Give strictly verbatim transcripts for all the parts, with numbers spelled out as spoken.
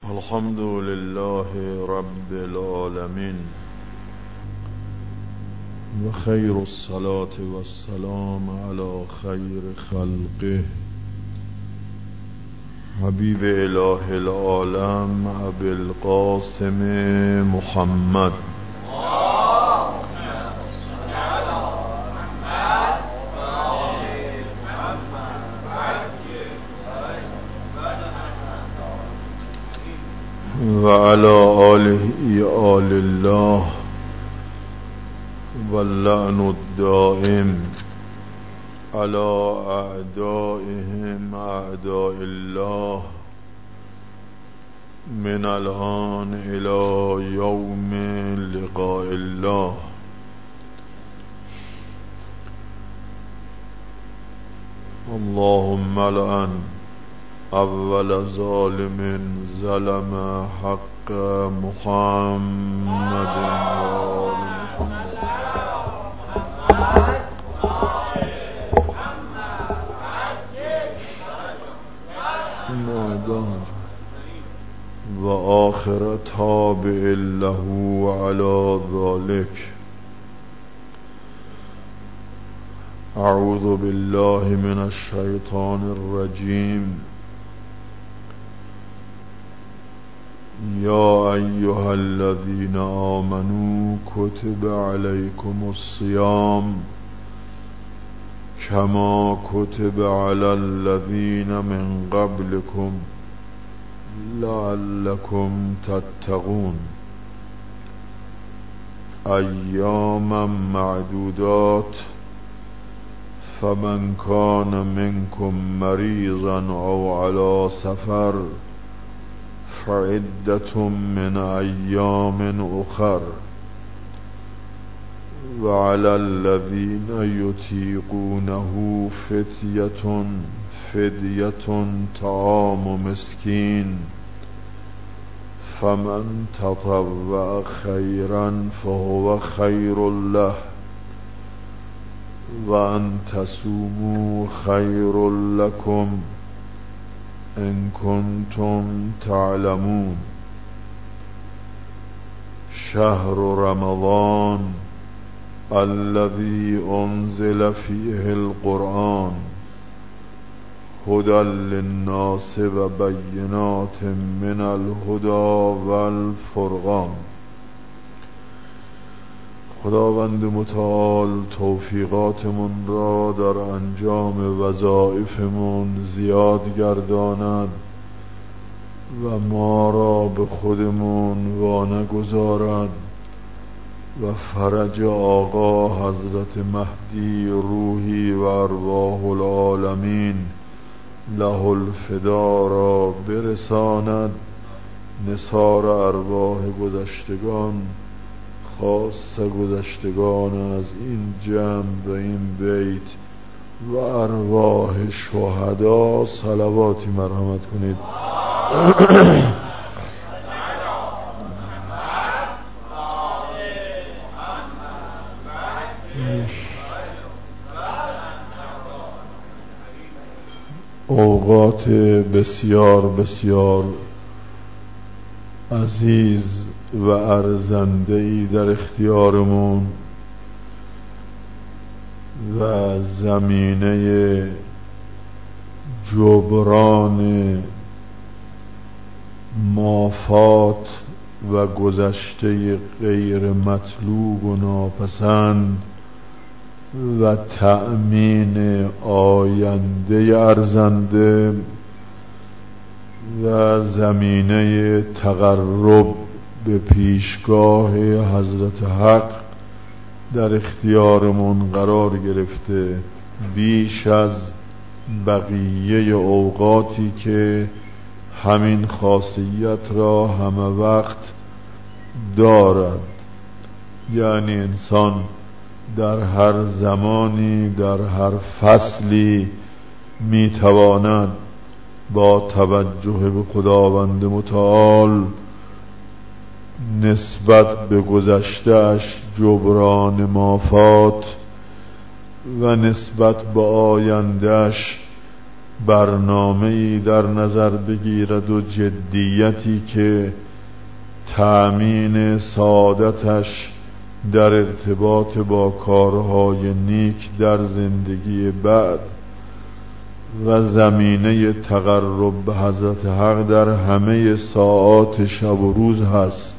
الحمد لله رب العالمين وخير الصلاة والسلام على خير خلقه حبيب إله العالم أبي القاسم محمد وعلى آله آل الله واللعن الدائم على أعدائهم أعداء الله من الآن إلى يوم لقاء الله. اللهم لعن اول ظالم ظلم حق محمد و آخر تابع له على ذلك. اعوذ بالله من الشیطان الرجیم. يا أيها الذين آمنوا كتب عليكم الصيام كما كتب على الذين من قبلكم لعلكم تتقون أياما معدودات فمن كان منكم مريضا أو على سفر فعدة من أيام أخر وعلى الذين يطيقونه فدية فدية طعام مسكين فمن تطوع خيرا فهو خير له وأن تصوموا خير لكم إن كنتم تعلمون. شهر رمضان الذي أنزل فيه القرآن هدى للناس وبينات من الهدى والفرقان. خداوند متعال توفیقاتمون را در انجام وظایفمون زیاد گرداند و ما را به خودمون وانگذارد و فرج آقا حضرت مهدی روحی و ارواح العالمین له الفدا را برساند. نثار ارواح گذشتگان خاص گذشتگان از این جمع و این بیت و ارواح شهدا صلواتی مرحمت کنید. اوقات بسیار بسیار عزیز و ارزنده‌ای در اختیارمون و زمینه جبران مافات و گذشته غیر مطلوب و ناپسند و تأمین آینده ارزنده و زمینه تقرب به پیشگاه حضرت حق در اختیارمون قرار گرفته، بیش از بقیه اوقاتی که همین خاصیت را همه وقت دارد. یعنی انسان در هر زمانی در هر فصلی میتواند با توجه به خداوند متعال نسبت به گذشته‌اش جبران مافات و نسبت به آینده‌اش برنامه‌ای در نظر بگیرد و جدیتی که تأمین سعادتش در ارتباط با کارهای نیک در زندگی بعد و زمینه تقرب به حضرت حق در همه ساعات شب و روز هست،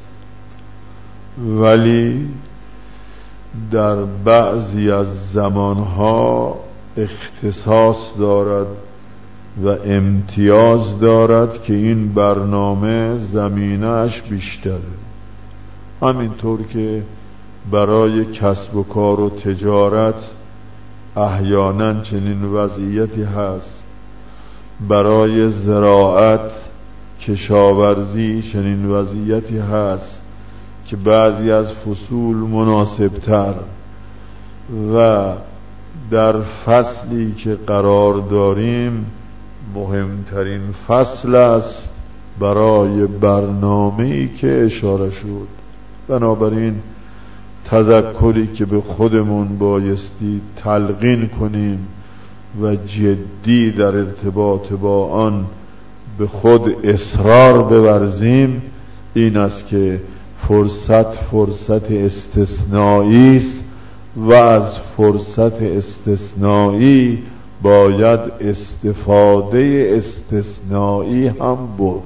ولی در بعضی از زمانها اختصاص دارد و امتیاز دارد که این برنامه زمینه‌اش بیشتره. همینطور که برای کسب و کار و تجارت احیانا چنین وضعیتی هست، برای زراعت کشاورزی چنین وضعیتی هست که بعضی از فصول مناسبتر و در فصلی که قرار داریم مهمترین فصل است برای برنامه‌ای که اشاره شد. بنابراین تذکری که به خودمون بایستی تلقین کنیم و جدی در ارتباط با آن به خود اصرار بورزیم این است که فرصت فرصت استثنایی است و از فرصت استثنایی باید استفاده استثنایی هم بود.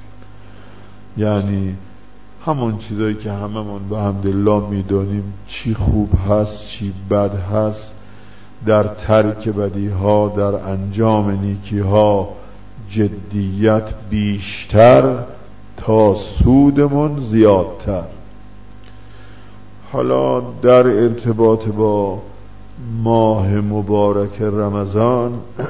یعنی همون چیزایی که هممون به حمدالله میدونیم چی خوب هست چی بد هست، در ترک بدی ها در انجام نیکی ها جدیت بیشتر تا سودمون زیادتر. حالا در ارتباط با ماه مبارک رمضان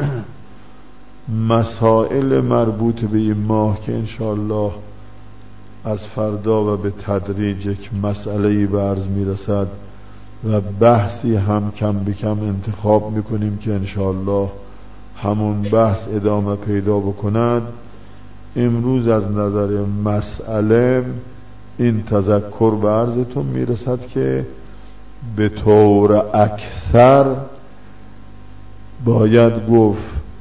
مسائل مربوط به این ماه که انشاءالله از فردا و به تدریج یک مسئله‌ای به عرض میرسد و بحثی هم کم به کم انتخاب میکنیم که انشاءالله همون بحث ادامه پیدا بکند. امروز از نظر مسئله این تذکر به عرضتون میرسد که به طور اکثر باید گفت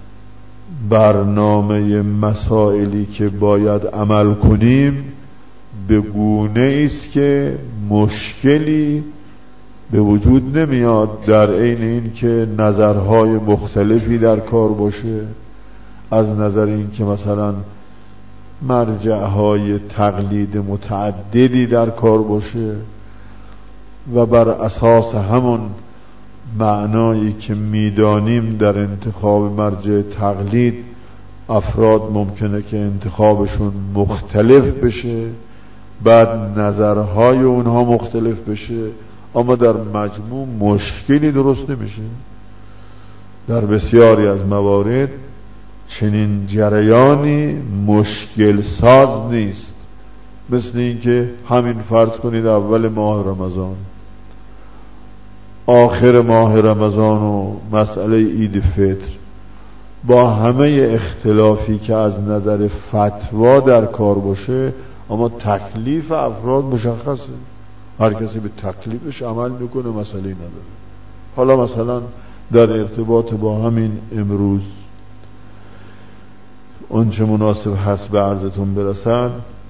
برنامه مسائلی که باید عمل کنیم به گونه است که مشکلی به وجود نمیاد، در عین این که نظرهای مختلفی در کار باشه، از نظر این که مثلا مرجعهای تقلید متعددی در کار باشه و بر اساس همون معنایی که میدانیم در انتخاب مرجع تقلید افراد ممکنه که انتخابشون مختلف بشه، بعد نظرهای اونها مختلف بشه، اما در مجموع مشکلی درست نمیشه. در بسیاری از موارد چنین جریانی مشکل ساز نیست. مثل این که همین فرض کنید اول ماه رمضان، آخر ماه رمضان و مسئله عید فطر با همه اختلافی که از نظر فتوا در کار باشه، اما تکلیف افراد مشخصه، هر کسی به تکلیفش عمل میکنه، مسئله نداره. حالا مثلا در ارتباط با همین امروز اون چه مناسب هست به عرضتون برسن،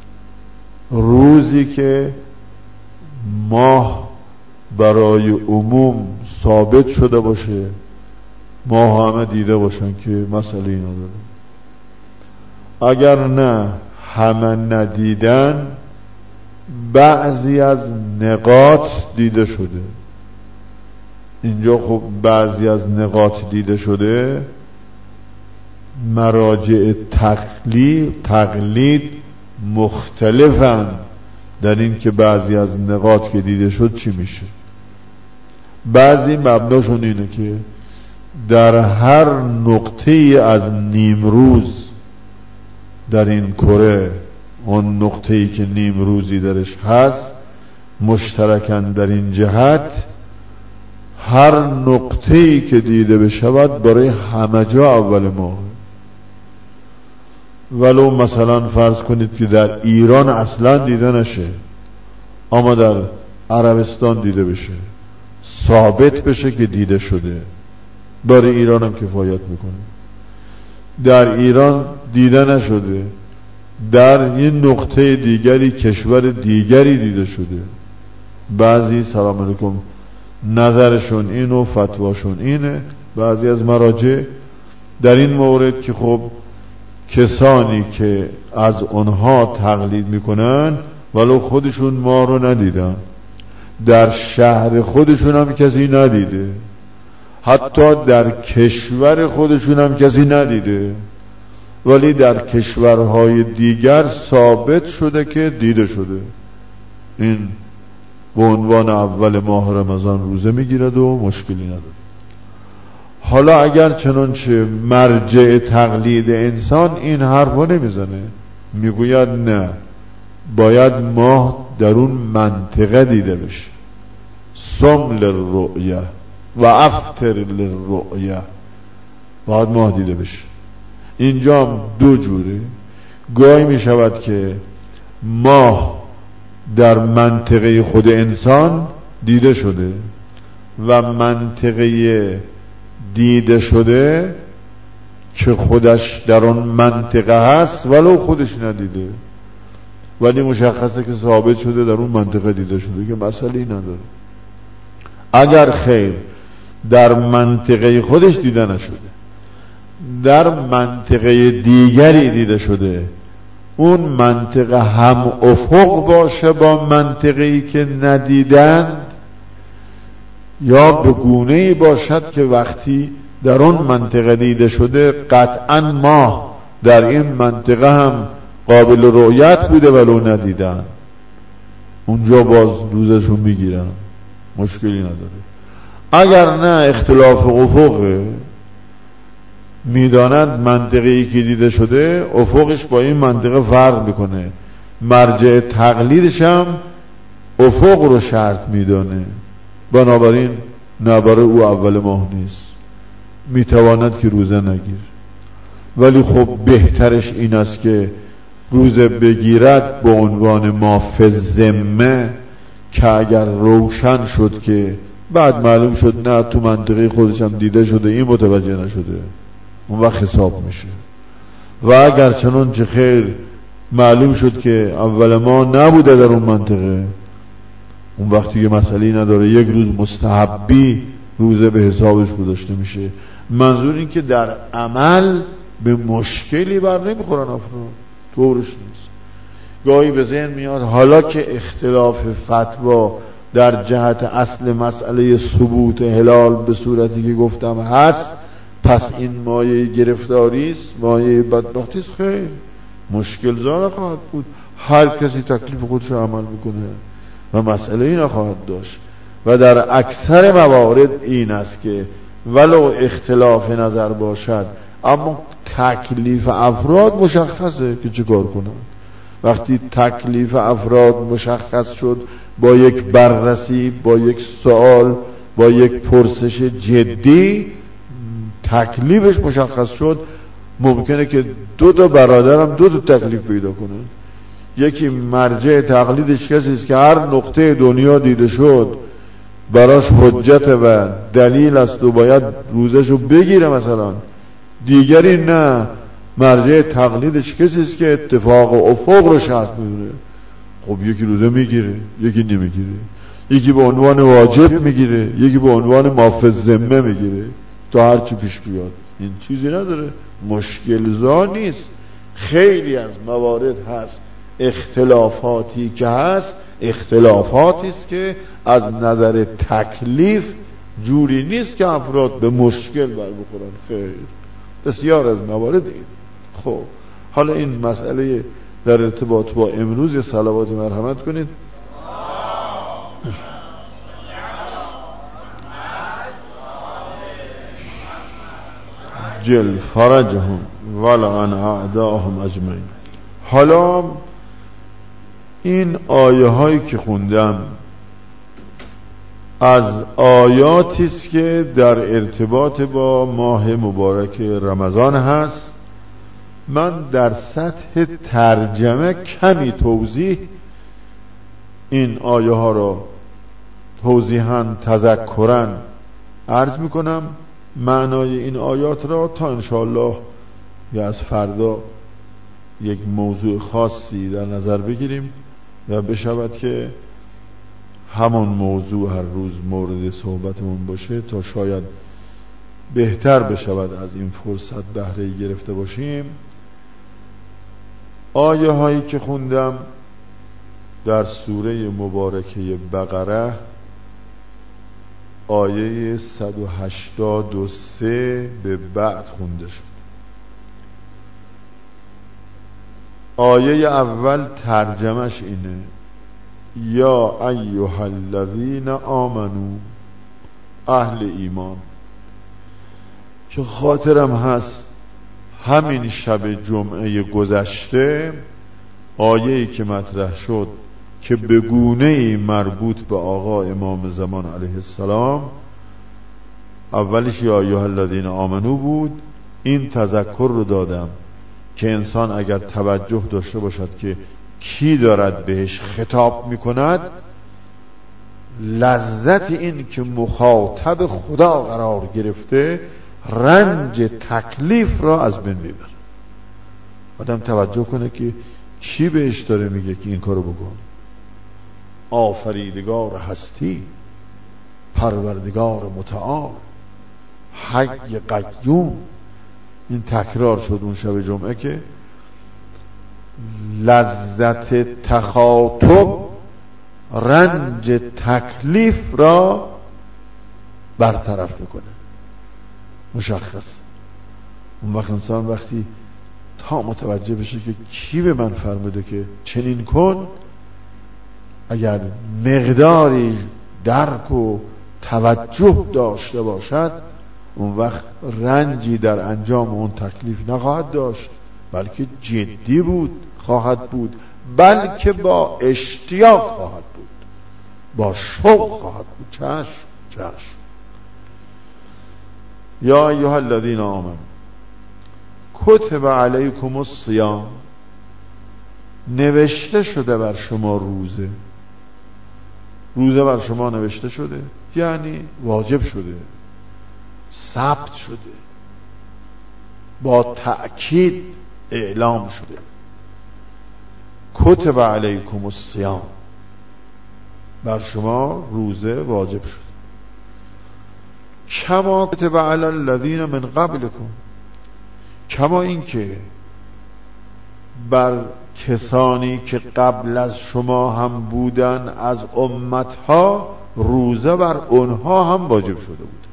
روزی که ماه برای عموم ثابت شده باشه، ماه همه دیده باشن که مسئله نداره. اگر نه همه ندیدن، بعضی از نقاط دیده شده. اینجا خب بعضی از نقاط دیده شده، مراجع تقلید تقلید مختلفن در این که بعضی از نقاط که دیده شد چی میشه. بعضی مبناشون اینه که در هر نقطه از نیمروز در این کره، اون نقطه‌ای که نیمروزی درش هست، مشترکاً در این جهت هر نقطه‌ای که دیده بشود برای همه جا اول ماه. ولو مثلا فرض کنید که در ایران اصلا دیده نشه، اما در عربستان دیده بشه، ثابت بشه که دیده شده، برای ایران هم کفایت میکنه. در ایران دیده نشده، در یه نقطه دیگری کشور دیگری دیده شده. بعضی سلام علیکم نظرشون این و فتواشون اینه، بعضی از مراجع در این مورد که خب کسانی که از اونها تقلید میکنن ولو خودشون ما رو ندیدن، در شهر خودشون هم کسی ندیده، حتی در کشور خودشون هم کسی ندیده، ولی در کشورهای دیگر ثابت شده که دیده شده. این به عنوان اول ماه رمضان روزه میگیرد و مشکلی نداره. حالا اگر چنانچه مرجع تقلید انسان این حرفو نمیزنه، میگوید نه، باید ماه در اون منطقه دیده بشه، صم للرؤیه و افطر للرؤیه، باید ماه دیده بشه. اینجا هم دو جوره، گاهی می شود که ماه در منطقه خود انسان دیده شده و منطقه دیده شده که خودش در اون منطقه هست ولو خودش ندیده، ولی مشخصه که ثابت شده در اون منطقه دیده شده که مسئله نداره. اگر خیر در منطقه خودش دیده نشده، در منطقه دیگری دیده شده، اون منطقه هم افق باشه با منطقه‌ای که ندیدند، یا به گونه‌ای باشد که وقتی در اون منطقه دیده شده قطعاً ماه در این منطقه هم قابل رؤیت بوده ولو ندیدن، اونجا باز روزشون میگیرن، مشکلی نداره. اگر نه اختلاف افقه، میدانند منطقه‌ای که دیده شده افقش با این منطقه فرق میکنه، مرجع تقلیدش هم افق رو شرط میدانه، بنابراین نبره او اول ماه نیست، میتواند که روزه نگیر. ولی خب بهترش این است که روزه بگیرد به عنوان ما فی الذمه، که اگر روشن شد که بعد معلوم شد نه تو منطقه خودش هم دیده شده این متوجه نشده، اون وقت حساب میشه. و اگر چنانچه خیر معلوم شد که اول ما نبوده در اون منطقه، اون وقتی که مسئله نداره، یک روز مستحبی روزه به حسابش گذاشته میشه. منظور این که در عمل به مشکلی بر نمیخورن افراد، طورش نیست. گاهی به ذهن میاد حالا که اختلاف فتوا در جهت اصل مسئله ثبوت هلال به صورتی که گفتم هست، پس این مایه گرفتاری است، مایه بدبختی است. خیر، مشکل زا نخواهد بود، هر کسی تکلیف خودش رو عمل میکنه و مسئله ای نخواهد داشت. و در اکثر موارد این است که ولو اختلاف نظر باشد اما تکلیف افراد مشخصه که چه کار کنند. وقتی تکلیف افراد مشخص شد با یک بررسی، با یک سوال، با یک پرسش جدی تکلیفش مشخص شد، ممکنه که دو تا برادرم دو تا تکلیف پیدا کنه. یکی مرجع تقلیدش کسی است که هر نقطه دنیا دیده شد براش حجت و دلیل است و باید روزشو بگیره مثلا. دیگری نه، مرجع تقلیدش کسی است که اتفاق و افق رو شخص میدونه. خب یکی روزه میگیره، یکی نمیگیره، یکی به عنوان واجب میگیره، یکی به عنوان مافی الذمه میگیره، تا هر چی پیش بیاد. این چیزی نداره، مشکل زا نیست. خیلی از موارد هست اختلافاتی که هست اختلافاتی است که از نظر تکلیف جوری نیست که افراد به مشکل بر بخورن. خیر، بسیار از موارد این. خب حالا این مسئله در ارتباط با امروز یه صلوات مرحمت کنید. جل فرجهم ولعن اعداهم اجمعین. حالا این آیه هایی که خوندم از آیاتی است که در ارتباط با ماه مبارک رمضان هست. من در سطح ترجمه کمی توضیح این آیه ها را توضیحاً تذکراً عرض میکنم، معنای این آیات را تا انشاءالله یا از فردا یک موضوع خاصی در نظر بگیریم و بشود که همان موضوع هر روز مورد صحبتمون باشه تا شاید بهتر بشود از این فرصت بهره گرفته باشیم. آیه هایی که خوندم در سوره مبارکه بقره آیه صد و هشتاد و سه به بعد خونده شد. آیه اول ترجمش اینه: یا ایها الذین آمنو، اهل ایمان. که خاطرم هست همین شب جمعه گذشته آیه‌ای که مطرح شد که به گونه‌ای مربوط به آقا امام زمان علیه السلام، اولش یا ایها الذین آمنو بود. این تذکر رو دادم که انسان اگر توجه داشته باشد که کی دارد بهش خطاب میکند، لذت این که مخاطب خدا قرار گرفته رنج تکلیف را از بین میبره. آدم توجه کنه که کی بهش داره میگه که این کارو بکن. آفریدگار هستی، پروردگار متعال، حی قیوم. این تکرار شد اون شب جمعه که لذت تخاطب رنج تکلیف را برطرف میکنه. مشخص اون وقت انسان وقتی تا متوجه بشه که کی به من فرموده که چنین کن، اگر مقداری درک و توجه داشته باشد، اون وقت رنجی در انجام اون تکلیف نخواهد داشت، بلکه جدی بود خواهد بود، بلکه با اشتیاق خواهد بود، با شوق خواهد بود. چشم چشم. یا ایها الذین آمنوا کتب علیکم الصیام، نوشته شده بر شما روزه. روزه بر شما نوشته شده یعنی واجب شده، ثبت شده، با تأکید اعلام شده. کتب علیکم الصیام، بر شما روزه واجب شده. کما کتب علی الذین من قبلکم، کما این که بر کسانی که قبل از شما هم بودن از امتها روزه بر اونها هم واجب شده بود.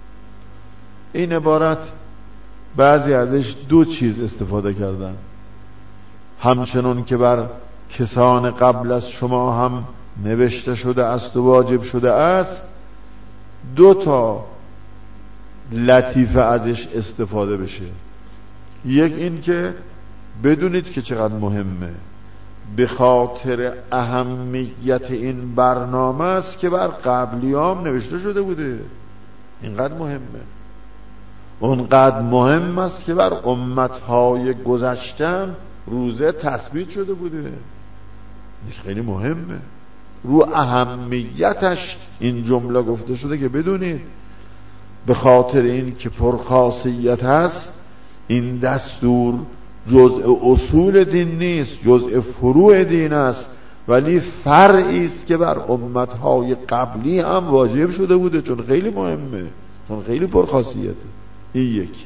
این عبارت بعضی ازش دو چیز استفاده کردن: همچنان که بر کسان قبل از شما هم نوشته شده است و واجب شده است. دو تا لطیفه ازش استفاده بشه. یک این که بدونید که چقدر مهمه، به خاطر اهمیت این برنامه است که بر قبلیام نوشته شده بوده. اینقدر مهمه، اونقدر مهم است که بر امتهای گذشتم روزه تثبیت شده بوده. این خیلی مهمه، رو اهمیتش این جمله گفته شده که بدونید به خاطر این که پرخاصیت هست، این دستور جزء اصول دین نیست، جزء فروع دین است، ولی فرعی است که بر امتهای قبلی هم واجب شده بوده، چون خیلی مهمه، چون خیلی پرخاصیته. این یک.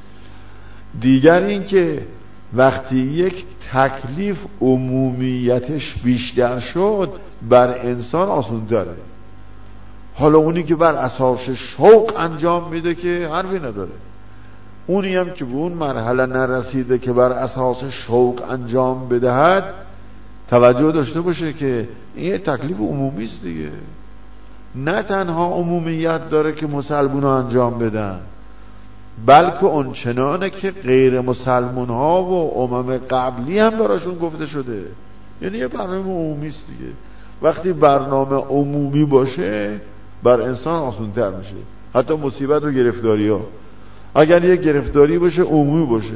دیگر این که وقتی یک تکلیف عمومیتش بیشتر شد بر انسان آسان داره. حالا اونی که بر اساس شوق انجام میده که حرفی نداره، اونی هم که به اون مرحله نرسیده که بر اساس شوق انجام بدهد، توجه داشته باشه که این تکلیف عمومی است دیگه. نه تنها عمومیت داره که مسلمون ها انجام بدن، بلکه اون چنانه که غیر مسلمون ها و امم قبلی هم براشون گفته شده. یعنی یه برنامه عمومی است دیگه. وقتی برنامه عمومی باشه بر انسان آسان تر میشه، حتی مصیبت و گرفتاری ها. اگر یه گرفتاری باشه عمومی باشه،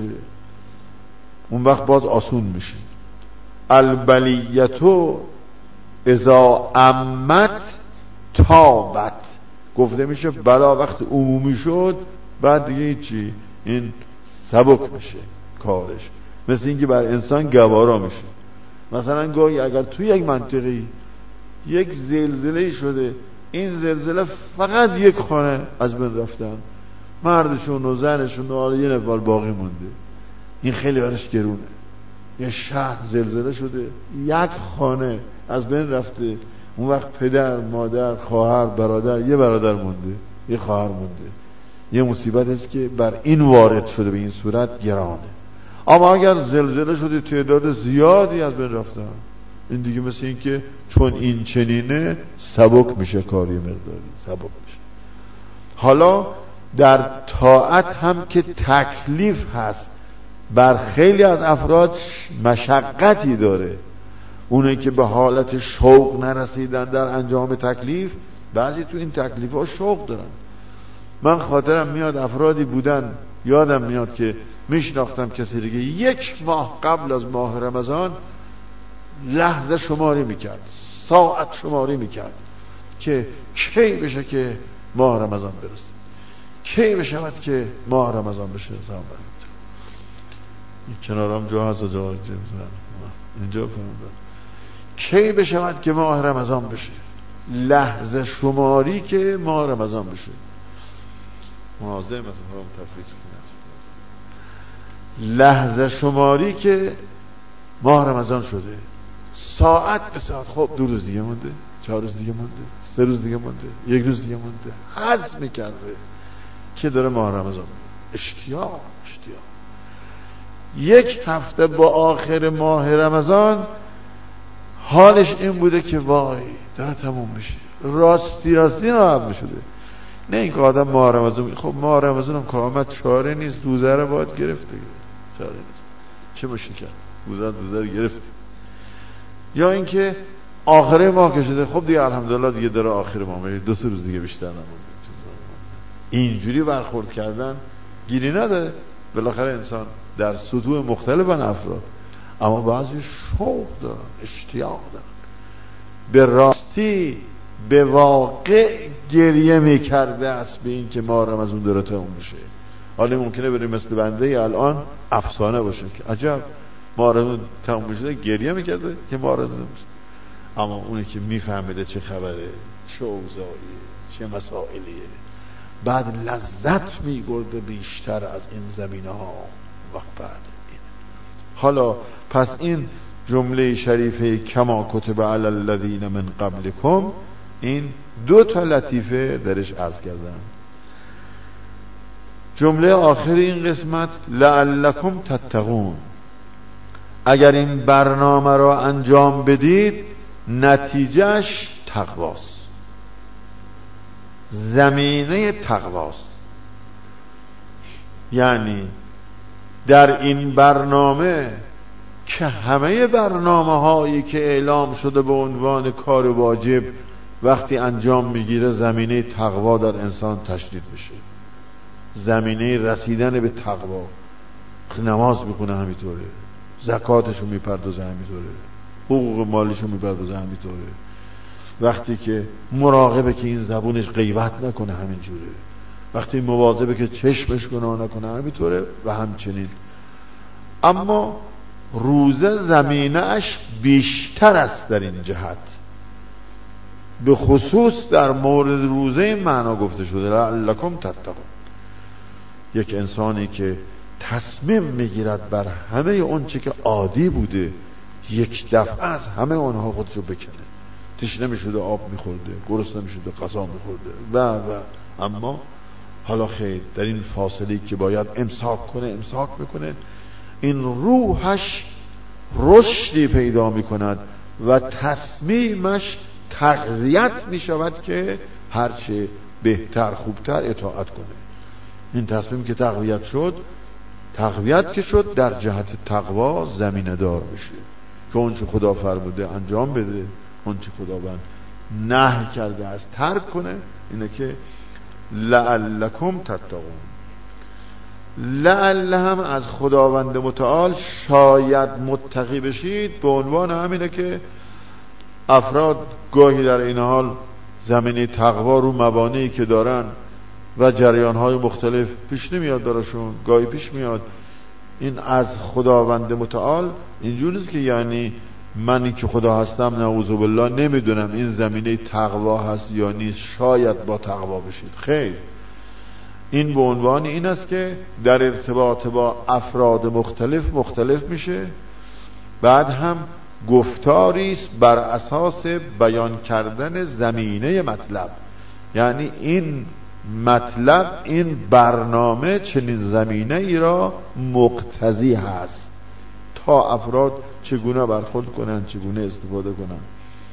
اون وقت باز آسون میشه. البلیتو اذا عمت تابت، گفته میشه بلا وقت عمومی شد بعد دیگه چی؟ این سبک میشه کارش، مثل اینکه بر انسان گوارا میشه. مثلا گاهی اگر توی یک منطقه یک زلزله شده، این زلزله فقط یک خانه از بین رفتن، مردشون و زنشون و یه نفر باقی مونده، این خیلی برش گرونه. یه شهر زلزله شده، یک خانه از بین رفته، اون وقت پدر، مادر، خواهر، برادر، یه برادر مونده، یه خواهر مونده. یه مصیبت است که بر این وارد شده، به این صورت گرانه. اما اگر زلزله شده تعداد زیادی از بین رفتن، این دیگه مثل این که چون این چنینه سبک میشه، کاری مقداری سبک میشه. حالا در طاعت هم که تکلیف هست، بر خیلی از افراد مشقتی داره. اونه که به حالت شوق نرسیدن در انجام تکلیف، بعضی تو این تکلیف ها شوق دارن. من خاطرم میاد افرادی بودن، یادم میاد که میشناختم کسی دیگه یک ماه قبل از ماه رمضان لحظه شماری میکرد، ساعت شماری میکرد که کی بشه که ماه رمضان برسه، کی بشود که ماه رمضان بشه. زمان این کنارم جا هست و جا اینجا فرمودن کی بشود که ماه رمضان بشه، لحظه شماری که ماه رمضان بشه. مازه مثلا هم تفریز کنم، لحظه شماری که ماه رمضان شده، ساعت به ساعت. خب دو روز دیگه مونده، چهار روز دیگه مونده، سه روز دیگه مونده، یک روز دیگه مونده. حس میکرده که داره ماه رمضان. اشتیاق اشتیاق یک هفته با آخر ماه رمضان حالش این بوده که وای داره تموم میشه، راستی راستی ناراحت شده. نه اینکه آدم ماه رمضان، خب ماه رمضان هم که آمد چاره نیست، دوزه رو باید گرفت دیگه، چاره نیست، چه باشه کرد، دوزه دوزه رو گرفت. یا اینکه آخره ماه که شده، خب دیگه الحمدلله دیگه داره آخر ماه، دو سه روز دیگه بیشتر نمونده. اینجوری برخورد کردن گیری نداره. بالاخره انسان در سطوح مختلفن افراد، اما بعضی شوق دارن، اشتیاق دارن. به راستی به واقع گریه میکرده است به این که ماه رمضان داره تموم میشه. حالا ممکنه بریم مثل بنده الان افسانه باشه که عجب ماه رمضان تموم میشه، گریه میکرده که ماه رمضان میشه. اما اونی که میفهمیده چه خبره، چه اوضاعیه، چه مسائلیه، بعد لذت میبرده بیشتر از این زمینه ها. وقت بعد این. حالا پس این جمله شریفه کما کتب علی الذین من قبلکم، این دو تا لطیفه درش عرض کردم. جمله آخر این قسمت لعلکم تتقون، اگر این برنامه را انجام بدید نتیجهش تقواست، زمینه تقواست. یعنی در این برنامه که همه برنامه هایی که اعلام شده به عنوان کار واجب وقتی انجام میگیره، زمینه تقوا در انسان تشدید بشه، زمینه رسیدن به تقوا. نماز میخونه همینطوره، زکاتشو میپردازه همینطوره، حقوق مالیشو میپردازه همینطوره، وقتی که مراقبه که این زبونش غیبت نکنه همینجوره، وقتی مواظبه که چشمش گناه نکنه همینطوره و همچنین. اما روزه زمینه‌اش بیشتر است در این جهت، به خصوص در مورد روزه این معنا گفته شده لعلکم تتقون. یک انسانی که تصمیم میگیرد بر همه اون چی که عادی بوده یک دفعه از همه اونها خودشو بکنه، تشنه میشده آب میخورده، گرسنه میشده غذا میخورده و و اما حالا خیر در این فاصله که باید امساک کنه امساک میکنه، این روحش رشدی پیدا میکند و تصمیمش تقویت میشود که هرچه بهتر خوبتر اطاعت کنه. این تصمیم که تقویت شد، تقویت که شد در جهت تقوا زمینه دار بشه که اون چه خدا فرموده انجام بده، اون چه خداوند نهی کرده از ترک کنه. اینه که لعلکم تتقون. لعل هم از خداوند متعال شاید متقی بشید به عنوان همینه که افراد گاهی در این حال زمینه تقوا رو موانعی که دارن و جریان‌های مختلف پیش نمیاد براشون، گاهی پیش میاد این از خداوند متعال اینجور نیست که یعنی منی که خدا هستم نعوذ بالله نمیدونم این زمینه تقوا هست یا نیست، شاید با تقوا بشید. خیر، این به عنوان این است که در ارتباط با افراد مختلف مختلف میشه. بعد هم گفتاری است بر اساس بیان کردن زمینه مطلب، یعنی این مطلب، این برنامه چنین زمینه ای را مقتضی هست تا افراد چگونه برخورد کنند، چگونه استفاده کنند.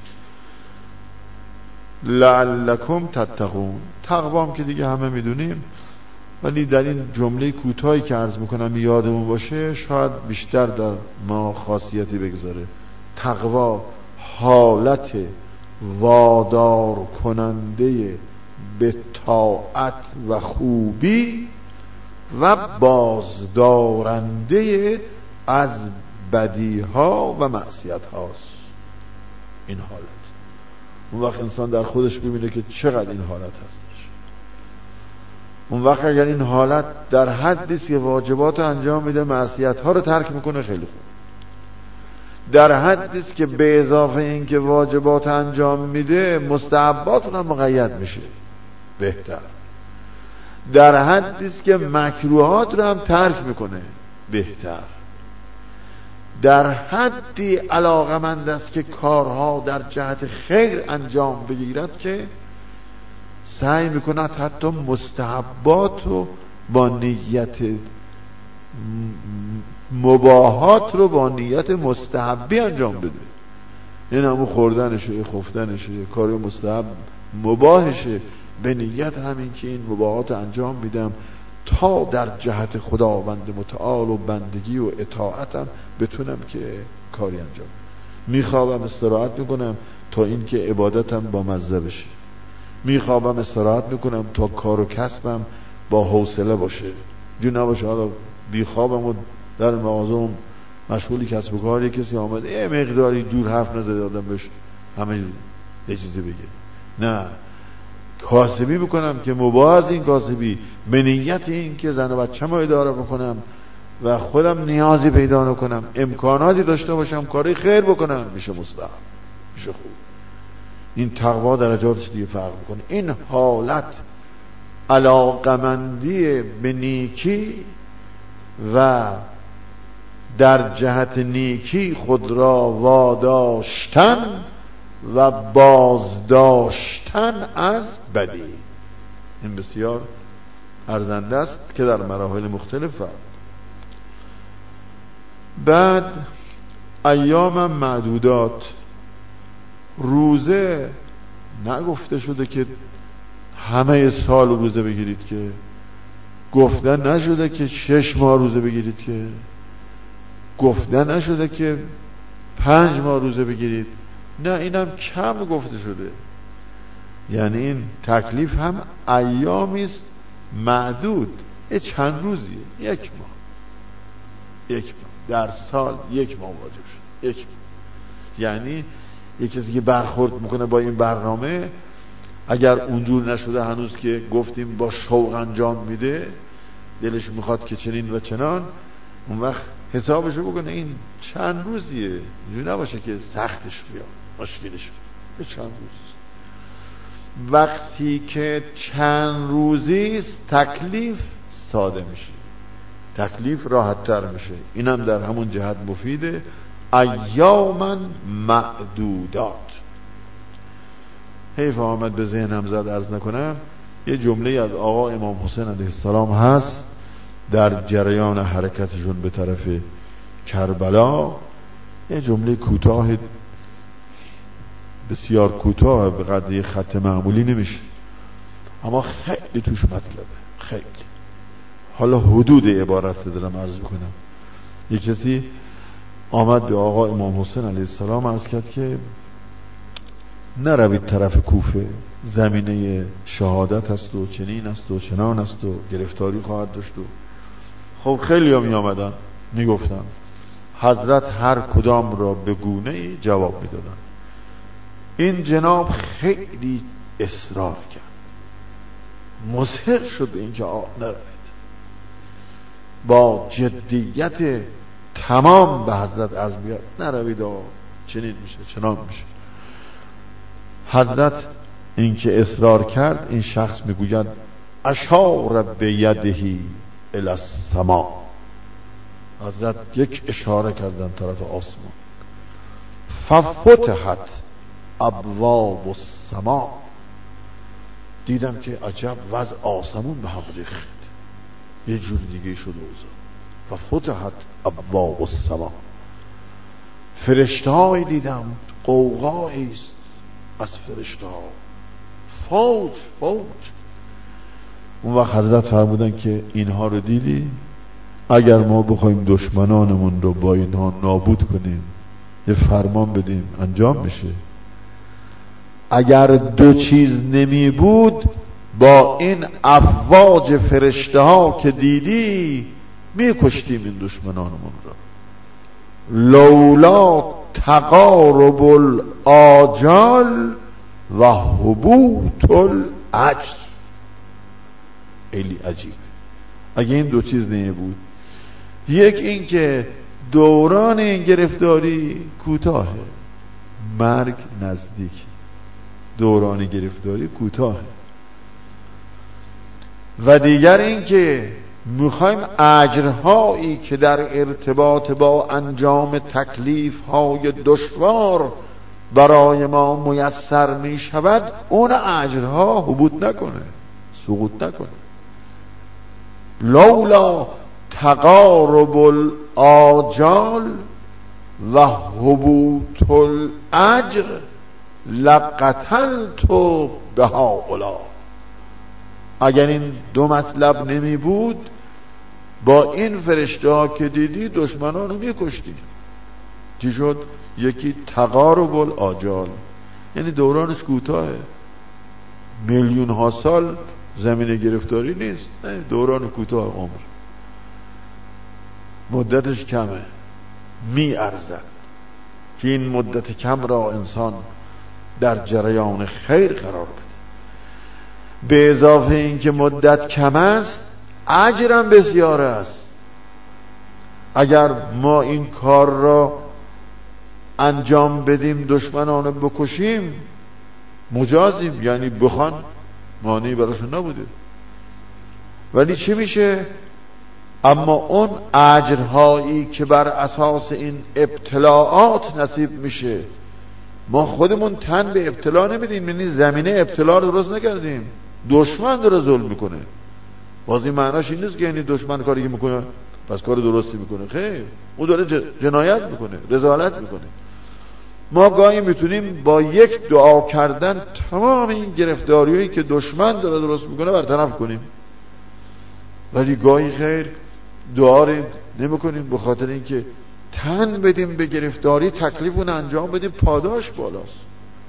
لعلکم تتقون، تقوام که دیگه همه میدونیم، ولی در این جمله کوتاهی که عرض میکنم یادمون باشه شاید بیشتر در ما خاصیتی بگذاره. تقوا حالت وادار کننده به طاعت و خوبی و بازدارنده از بدیها و معصیت هاست. این حالت اون وقت انسان در خودش ببینه که چقدر این حالت هستش. اون وقت اگر این حالت در حدی است که واجبات انجام میده، معصیت ها رو ترک میکنه، خیلی خوب. در حدی است که به اضافه این که واجبات انجام میده مستحبات رو مقید میشه، بهتر. در حدی است که مکروهات رو هم ترک میکنه، بهتر. در حدی علاقمند است که کارها در جهت خیر انجام بگیرد که سعی میکند حتی مستحبات رو با نیت مباحات رو با نیت مستحبی انجام بده. این همون خوردنشه، خفتنشه، کاری مستحب مباحشه، به نیت همین که این مباحات انجام میدم تا در جهت خداوند متعال و بندگی و اطاعتم بتونم که کاری انجام. میخوابم استراحت میکنم تا این که عبادتم با مزه بشه. میخوابم استراحت میکنم تا کار و کسبم با حوصله باشه. جو نباشه حالا بیخوابم و در مغازم مشغولی کسب و کاری، کسی آمده یه مقداری جور حرف نزده آدم بهش همه یه چیزی بگه. نه، کاسبی بکنم که مباز این کاسبی به نیت این که زن و بچه‌مو اداره بکنم و خودم نیازی پیدا نکنم، امکاناتی داشته باشم کاری خیر بکنم، میشه مستحب، میشه خوب. این تقوا درجاتش دیگه فرق میکنه. این حالت علاقمندی به نیکی و در جهت نیکی خود را واداشتن و بازداشتن از بدی، این بسیار ارزنده است که در مراحل مختلف فرق. بعد ایام معدودات، روزه نگفته شده که همه سال روزه بگیرید، که گفتن نشده که شش ماه روزه بگیرید، که گفتن نشده که پنج ماه روزه بگیرید. نه، اینم کم گفته شده. یعنی این تکلیف هم ایامی است معدود، یه چند روزیه، یک ماه یک ماه در سال یک ماه واجب شد، یک ماه. یعنی یک کسی که برخورد میکنه با این برنامه، اگر اونجور نشده هنوز که گفتیم با شوق انجام میده، دلش میخواد که چنین و چنان، اون وقت حسابشو بکنه این چند روزیه، اینجور نباشه که سختش بیاد، مشکلش بیاد، چند روزیست. وقتی که چند روزیست تکلیف ساده میشه، تکلیف راحت تر میشه. اینم در همون جهت مفیده. ایاما معدودات، حیف آمد به ذهنم زد عرض نکنم. یه جمله از آقا امام حسین علیه السلام هست در جریان حرکتشون به طرف کربلا، یه جمله کوتاه، بسیار کوتاه، به قدر یه خط معمولی نمیشه، اما خیلی توش مطلبه، خیلی. حالا حدود عبارت دارم عرض کنم. یه کسی آمد به آقا امام حسین علیه السلام عرض کرد که نروید طرف کوفه، زمینه شهادت هست و چنین است و چنان است و گرفتاری خواهد داشت. و خب خیلی ها می آمدن می گفتن، حضرت هر کدام را به گونه ای جواب می دادن. این جناب خیلی اصرار کرد، مصر شد به این که آقا نروید. با جدیت تمام به حضرت عرض بیاد نروید آقا چنین میشه چنان میشه. حضرت این که اصرار کرد، این شخص میگوید اشار بیدهی الی السما، حضرت یک اشاره کردن طرف آسمان، ففتحت ابواب السما، دیدم که عجب وضع آسمون به هم ریخت، یه جور دیگه شد اوضاع. ففتحت ابواب السما، فرشته‌هایی دیدم، قوقایی است از فرشته‌ها، فوج فوج. اون وقت حضرت فرمودن که اینها رو دیدی؟ اگر ما بخوایم دشمنانمون رو با اینها نابود کنیم، یه فرمان بدیم انجام میشه. اگر دو چیز نمی بود، با این افواج فرشته ها که دیدی میکشتیم این دشمنانمون رو. لولا تقارب الآجال و هبوط الاجر. خیلی عجیب. اگه این دو چیز نمی بود، یک این که دوران این گرفتاری کوتاهه، مرگ نزدیک، دوران گرفتاری کوتاهه، و دیگر این که میخوایم اجرهایی که در ارتباط با انجام تکلیف های دشوار برای ما میسر میشود، اون اجرها هبوط نکنه، سقوط نکنه. لولا تقارب الآجال و هبوط الاجر لقتلت بهؤلاء. اگر این دو مطلب نمی بود، با این فرشته ها که دیدی دشمنان رو می کشتی. چی شد؟ یکی تقارب الآجال، یعنی دورانش کوتاهه، میلیون ها سال زمین گرفتاری نیست، نه، دوران کوتاه عمر، مدتش کمه، می ارزد که این مدت کم را انسان در جریان خیر قرار بده. به اضافه این که مدت کم است، اجرم بسیار است. اگر ما این کار را انجام بدیم، دشمنان رو بکشیم، مجازیم، یعنی بخوان، مانعی براشون نبوده. ولی چی میشه؟ اما اون اجرهایی که بر اساس این ابتلاعات نصیب میشه، ما خودمون تن به ابتلا نمیدیم، یعنی زمینه ابتلا رو درست نکردیم، دشمن داره ظلم میکنه. باز این معناش این نیست که یعنی دشمن کاری که میکنه پس کار درستی میکنه، خیر، اون داره جنایت میکنه، رذالت میکنه. ما گاهی میتونیم با یک دعا کردن تمام این گرفتاریایی که دشمن داره درست میکنه برطرف کنیم، ولی گاهی خیر دعا رو نمیکنیم، به خاطر اینکه تن بدیم به گرفتاری، تکلیفون انجام بدیم، پاداش بالاست.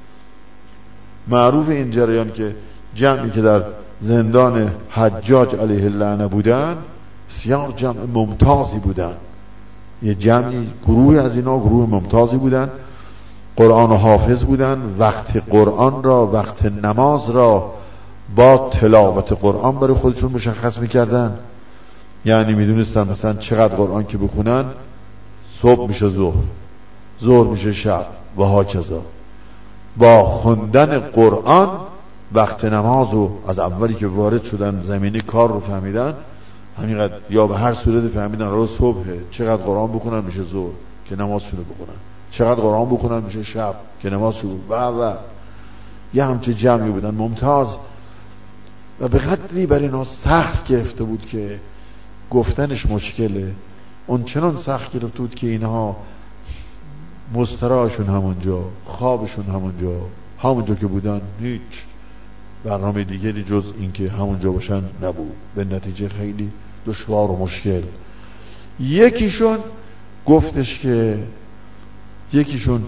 معروف این جریان که جمعی که در زندان حجاج علیه اللعنه بودن، بسیار جمع ممتازی بودن، یه جمعی، گروه از اینا گروه ممتازی بودن، قرآن حافظ بودن، وقت قرآن را، وقت نماز را با تلاوت قرآن برای خودشون مشخص میکردن. یعنی میدونستن مثلا چقدر قرآن که بخونن صبح میشه ظهر، ظهر میشه شب و هاکذا. با خوندن قرآن وقت نماز رو از اولی که وارد شدن زمینی کار رو فهمیدن، همینقدر یا به هر صورت فهمیدن روز صبحه، چقدر قرآن بخونن میشه ظهر که نمازشون رو بخونن، چقدر قرآن بخونن میشه شب که نمازشون و و یه همچه جمعی بودن ممتاز. و به قدری بر اینا سخت گرفته بود که گفتنش مشکله. اون چنان سخت گرفته بود که اینها مستراحشون همونجا، خوابشون همونجا، همونجا که بودن، هیچ برنامه دیگری جز این که همونجا باشن نبود. به نتیجه خیلی دشوار و مشکل. یکیشون گفتش که یکیشون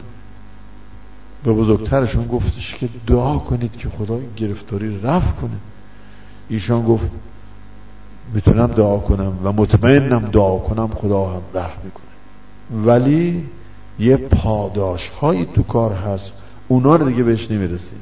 به بزرگترشون گفتش که دعا کنید که خدا این گرفتاری رفع کنه. ایشان گفت میتونم دعا کنم و مطمئنم دعا کنم خدا هم رفع میکنه، ولی یه پاداش هایی تو کار هست، اونا رو دیگه بهش نمیرسیم،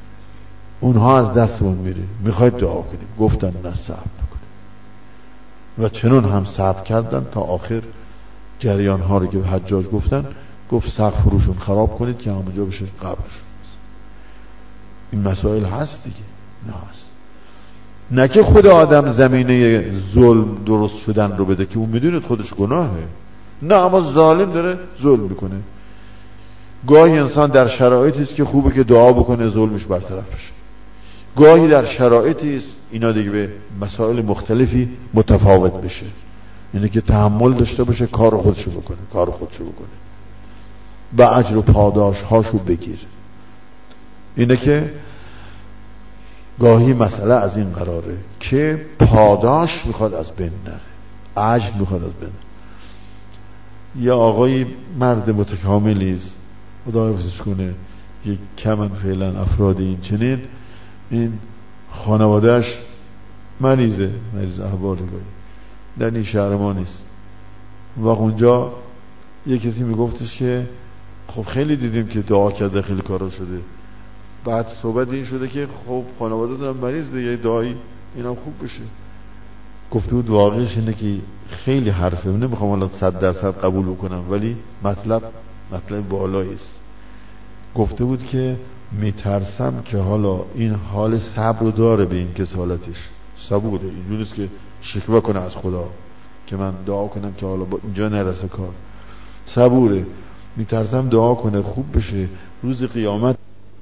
اونها از دستمون میره، میخواید دعا کنیم. گفتن نه صبر نکنیم. و چنون هم صبر کردن تا آخر جریان ها رو که به حجاج گفتن، گفت سقف روشون خراب کنید که همونجا بشه قبر. این مسائل هست دیگه. نه هست، نه که خود آدم زمینه ظلم درست شدن رو بده که اون میدونید خودش گناهه، نه، اما ظالم داره ظلم میکنه. گاهی انسان در شرایطی است که خوبه که دعا بکنه ظلمش برطرف بشه، گاهی در شرایطی است اینا دیگه به مسائل مختلفی متفاوت بشه، اینه که تحمل داشته باشه، کار خودشو بکنه، کار خودشو بکنه، به اجر و پاداش هاشو بگیر. اینه که گاهی مسئله از این قراره که پاداش میخواد از بین نره، اجر میخواد از بین. یا آقای مرد متکاملی است، خدا حفظش کنه، یک کمن فعلا افراد این چنین، این خانوادهش مریضه، مریض احوال گاهی در این شهر ما نیست. و اونجا یک کسی میگفتش که خب خیلی دیدیم که دعا کرده خیلی کارا شده، بعد صحبت این شده که خب خانواده دارم مریض دیگه، دعایی اینم خوب بشه. گفته بود واقعش اینه که خیلی حرفه، نمیخوام حالا صد درصد قبول بکنم ولی مطلب مطلب بالایی است. گفته بود که میترسم که حالا این حال صبر رو داره به این کسالتش، صبوره، اینجوری است که شکوه کنه از خدا که من دعا کنم که حالا با اینجا نرسه کار، صبوره، میترسم دعا کنه خوب بشه، روز قیامت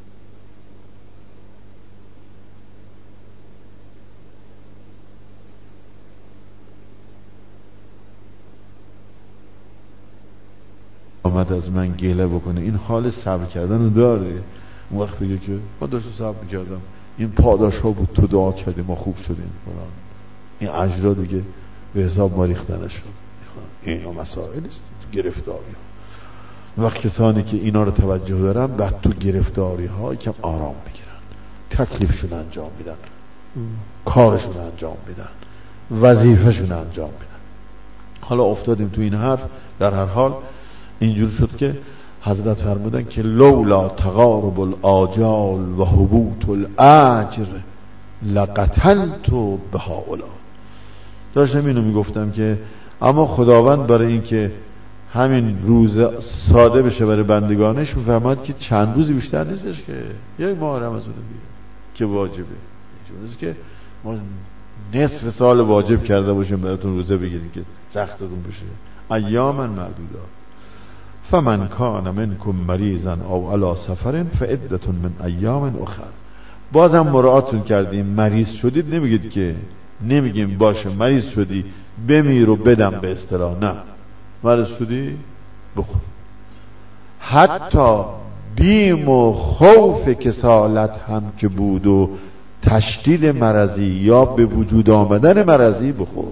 آمد از من گله بکنه. این حال صبر کردن رو داره. اون وقت بگه که من داشتم صبر میکردم، این پاداش ها بود، تو دعا کردی ما خوب شدیم فلان، این اجرا دیگه به حساب ما ریختن شد. اینا مسائل است، گرفتاری ها. وقت کسانی که اینا رو توجه دارن بعد تو گرفتاری ها کم آرام میگیرن، تکلیفشون انجام میدن، کارشون انجام میدن، وظیفهشون انجام میدن. حالا افتادیم تو این حرف، در هر حال اینجور شد که حضرت فرمودن که لولا تقارب الاجال و حبوط الاجر لقتلت بهؤلاء. داشتم اینو میگفتم که اما خداوند برای این که همین روز ساده بشه برای بندگانش میفرماد که چند روزی بیشتر نیستش که یک ماه رمضان بیه که واجبه، اینجوریه که ما نصف سال واجب کرده باشیم براتون روزه بگیریم که سختتون بشه. ایاما معدودا فمن کان منکم مریضا او علی سفر فعدة من ایام اخر. بازم مراعاتون کردیم، مریض شدید نمیگید که نمیگیم باشه مریض شدی بمیر و بدم به اصطلاح، نه، مریض شدی بخور. حتی بیم و خوف کسالت هم که بود و تشدید مرضی یا به وجود آمدن مرضی بخور.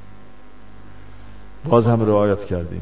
باز هم رعایت کردیم.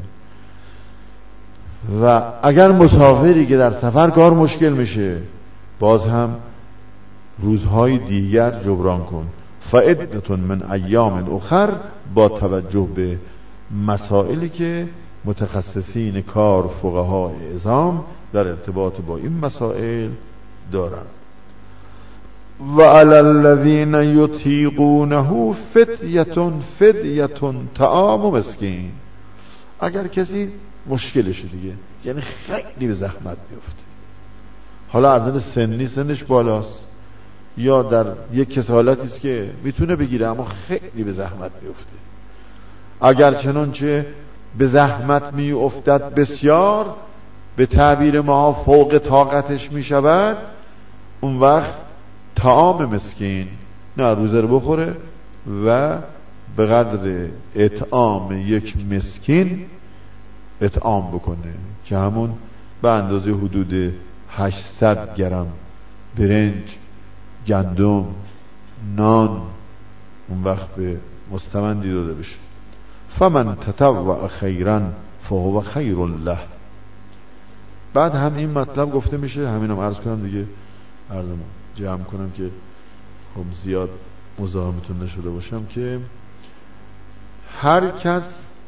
و اگر مسافری که در سفر کار مشکل میشه باز هم روزهای دیگر جبران کن. فعدة من ایام اخر، با توجه به مسائلی که متخصصین کار فقهای اعظام در ارتباط با این مسائل دارند. و علی الذین یطیقونه فدیة فدیة طعام مسکین. اگر کسی مشکلشه دیگه، یعنی خیلی به زحمت میفته، حالا از این سنی سنش بالاست یا در یک کسالتی است که میتونه بگیره اما خیلی به زحمت میفته، اگر چنانچه به زحمت میافتد بسیار، به تعبیر ما فوق طاقتش میشود، اون وقت طعام مسکین، نه روزه رو بخوره و به قدر اطعام یک مسکین اطعام بکنه که همون به اندازه حدود هشتصد گرم برنج، گندم، نان اون وقت به مستمندی داده بشه. فمن تطوع خیرا فهو خیر له. بعد هم این مطلب گفته میشه، همینم عرض کنم دیگه، عرضم جمع کنم که خب زیاد مزاحمتون نشده باشم، که هر کس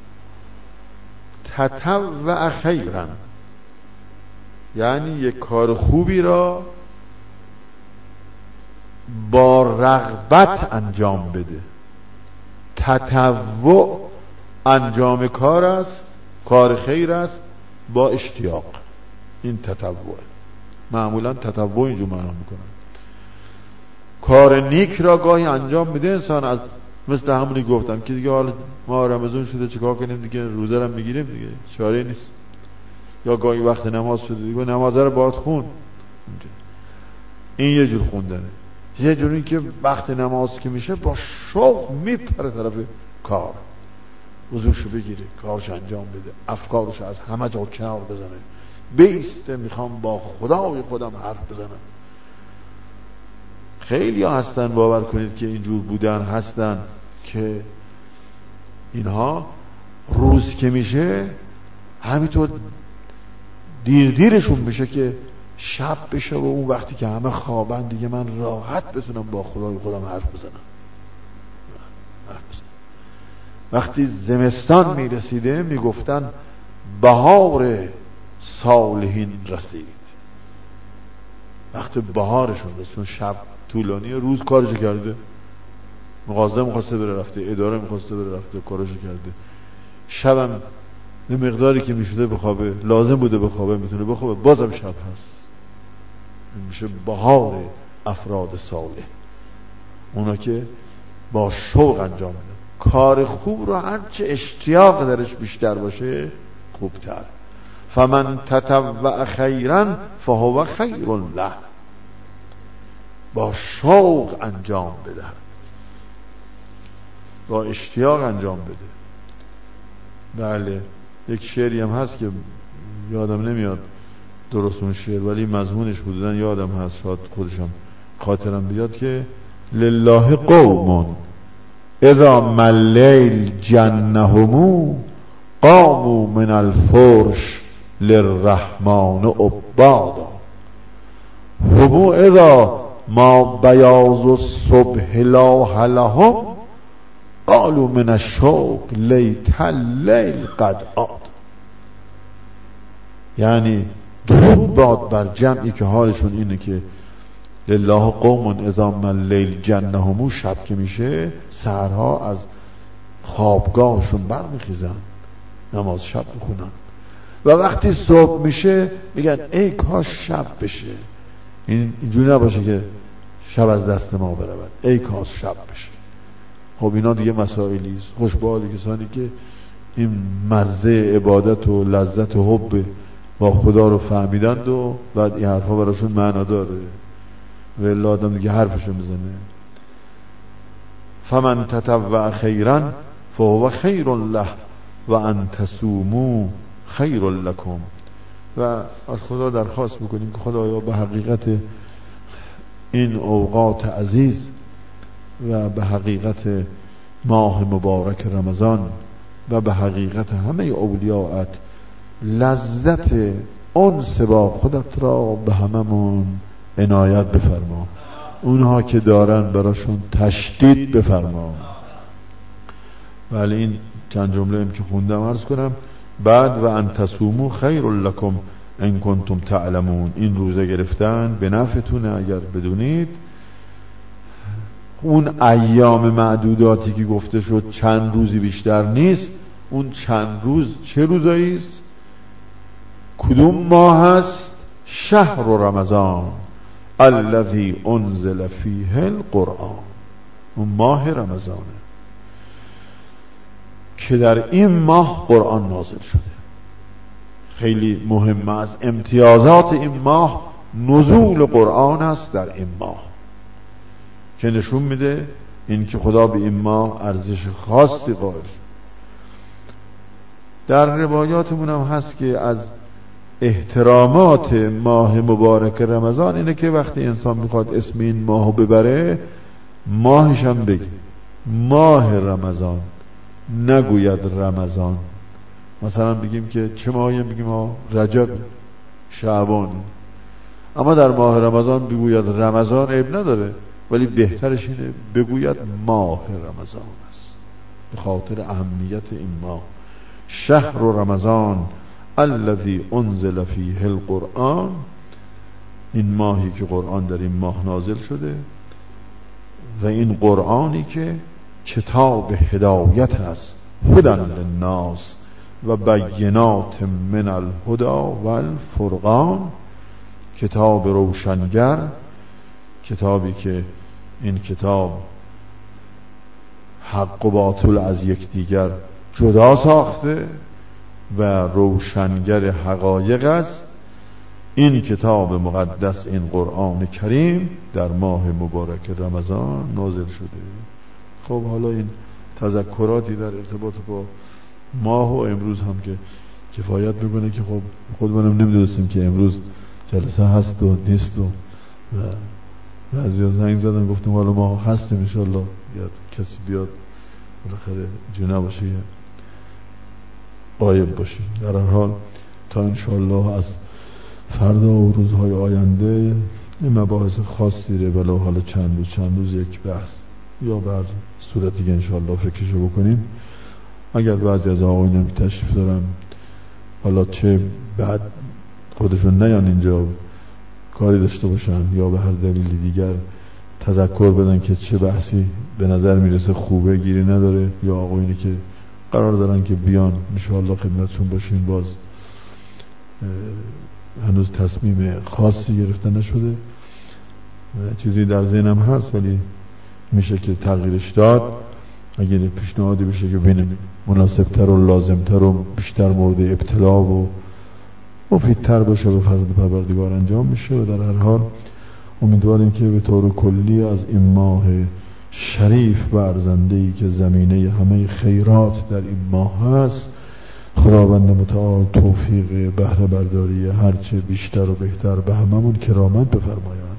تطوع خیرا، یعنی یک کار خوبی را با رغبت انجام بده. تطوع انجام کار است، کار خیر است با اشتیاق. این تطوع. معمولا تطوع اینجور معنا میکنن. کار نیک را گاهی انجام میده انسان، از مثل همونی گفتم که دیگه حالا ما رمضان شده چیکار کنیم دیگه، روزه رو میگیریم دیگه، چاره نیست. یا گاهی وقت نماز شده دیگه نماز رو باید خون. این یه جور خوندنه. یه جور این که وقت نماز که میشه با شوق میپره طرف کار، وضوشو بگیره، کارش انجام بده، افکارش از همه جا کنار بزنه، بیسته میخوام با خدای خودم حرف بزنم. خیلی ها هستن، باور کنید که اینجور بودن هستن که اینها روز که میشه همینطور دیر دیرشون میشه که شب بشه و اون وقتی که همه خوابن دیگه من راحت بتونم با خدای خودم حرف بزنم. وقتی زمستان میرسیده میگفتن بهار صالحین رسید. وقتی بهارشون رسید، چون شب طولانی، روز کارشو کرده، مغازه میخواسته بره رفته، اداره میخواسته بره رفته، کارشو کرده، شبم به مقداری که میشده بخوابه، لازم بوده بخوابه، میتونه بخوابه، بازم شب هست. میشه بهار افراد صالح، اونا که با شوق انجام میدن کار خوب رو. هرچه اشتیاق درش بیشتر باشه خوبتر. فمن تطوع خیرا فهو خیر له. با شوق انجام بده، با اشتیاق انجام بده. بله، یک شعری هم هست که یادم نمیاد درست اون شعر، ولی مضمونش حدوداً یادم هست، شاید خودشم خاطرم بیاد، که لله قوم اذا ملیل جنهم قاموا من الفرش للرحمن عبادا هم اذا ما بیاض الصبح لاح لهم قالوا من الشوق لیت اللیل قد عاد. یعنی درود باد بر جمعی که حالشون اینه که لله قوم اذا ملیل جنهم، شب که میشه سحرها از خوابگاهشون برمیخیزن نماز شب بخونن، و وقتی صبح میشه میگن ای کاش شب بشه. این اینجوری نباشه که شب از دست ما برود، ای کاش شب بشه. خب اینا دیگه مسائلی است. خوشبالی کسانی که این مزه عبادت و لذت و حب با خدا رو فهمیدند و بعد این حرفا براشون معنا داره و الا آدم دیگه حرفشو میزنه. فمن تطوع خیرا فهو خیر له و ان تصوموا خیر لکم. و از خدا درخواست میکنیم که خدایا به حقیقت این اوقات عزیز و به حقیقت ماه مبارک رمضان و به حقیقت همه اولیاءت لذت انس با خودت را به هممون عنایت بفرما. اونها که دارن براشون تشدید بفرما. ولی این چند جمله هم که خوندم عرض کنم. بعد و ان تصوموا خیر لکم ان کنتم تعلمون. این روزه گرفتن به نفعتونه اگر بدونید. اون ایام معدوداتی که گفته شد چند روزی بیشتر نیست. اون چند روز چه روزایی است؟ کدوم ماه هست؟ شهر رمضان الذی انزل فیه القرآن. اون ماه رمضانه که در این ماه قرآن نازل شده. خیلی مهمه. از امتیازات این ماه نزول قرآن است در این ماه، که نشون میده این که خدا به این ماه ارزش خاصی قائل. در روایاتمون هم هست که از احترامات ماه مبارک رمضان اینه که وقتی انسان میخواد اسم این ماهو ببره ماهش هم بگه ماه رمضان، نگوید رمضان. مثلا بگیم که چه ماهی؟ بگیم ها رجب، شعبان. اما در ماه رمضان بگوید رمضان عیب نداره، ولی بهترش اینه بگوید ماه رمضان است، به خاطر اهمیت این ماه. شهر رمضان الذی انزل فیه القرآن. این ماهی که قرآن در این ماه نازل شده و این قرآنی که کتاب هدایت است، هدی للناس و بینات من الهدی و الفرقان. کتاب روشنگر، کتابی که این کتاب حق و باطل از یکدیگر جدا ساخته و روشنگر حقایق است. این کتاب مقدس، این قرآن کریم، در ماه مبارک رمضان نازل شده. خب حالا این تذکراتی در ارتباط با ماه و امروز هم که کفایت میکنه که خب خودمونم نمیدونستیم که امروز جلسه هست و نیست و بعضی زنگ زدن گفتم حالا ما هستیم انشالله یا کسی بیاد بالاخره جو نباشه یا غایب باشیم. در هر حال تا انشالله از فردا و روزهای آینده این مباحث خاصی رو بلا حالا چند روز چند روز یک بحث یا بر صورتی که انشالله فکرشو بکنیم. اگر بعضی از آقایون که تشریف دارن حالا چه بعد خودشون نیان اینجا کاری داشته باشن یا به هر دلیلی دیگر تذکر بدن که چه بحثی به نظر میرسه خوبه، گیری نداره، یا آقایونی که قرار دارن که بیان انشاءالله خدمتشون باشیم، باز هنوز تصمیم خاصی گرفته نشده، چیزی در ذهنم هست ولی میشه که تغییرش داد اگر پیشنهادی بشه که ببینیم مناسبتر و لازمتر و بیشتر مورد ابتلا و مفیدتر باشه به فضل پروردگار انجام میشه. و در هر حال امیدواریم که به طور کلی از این ماه شریف و ارزنده‌ای که زمینه همه خیرات در این ماه هست خداوند متعال توفیق بهره برداری هرچه بیشتر و بهتر به هممون کرامت بفرمایند.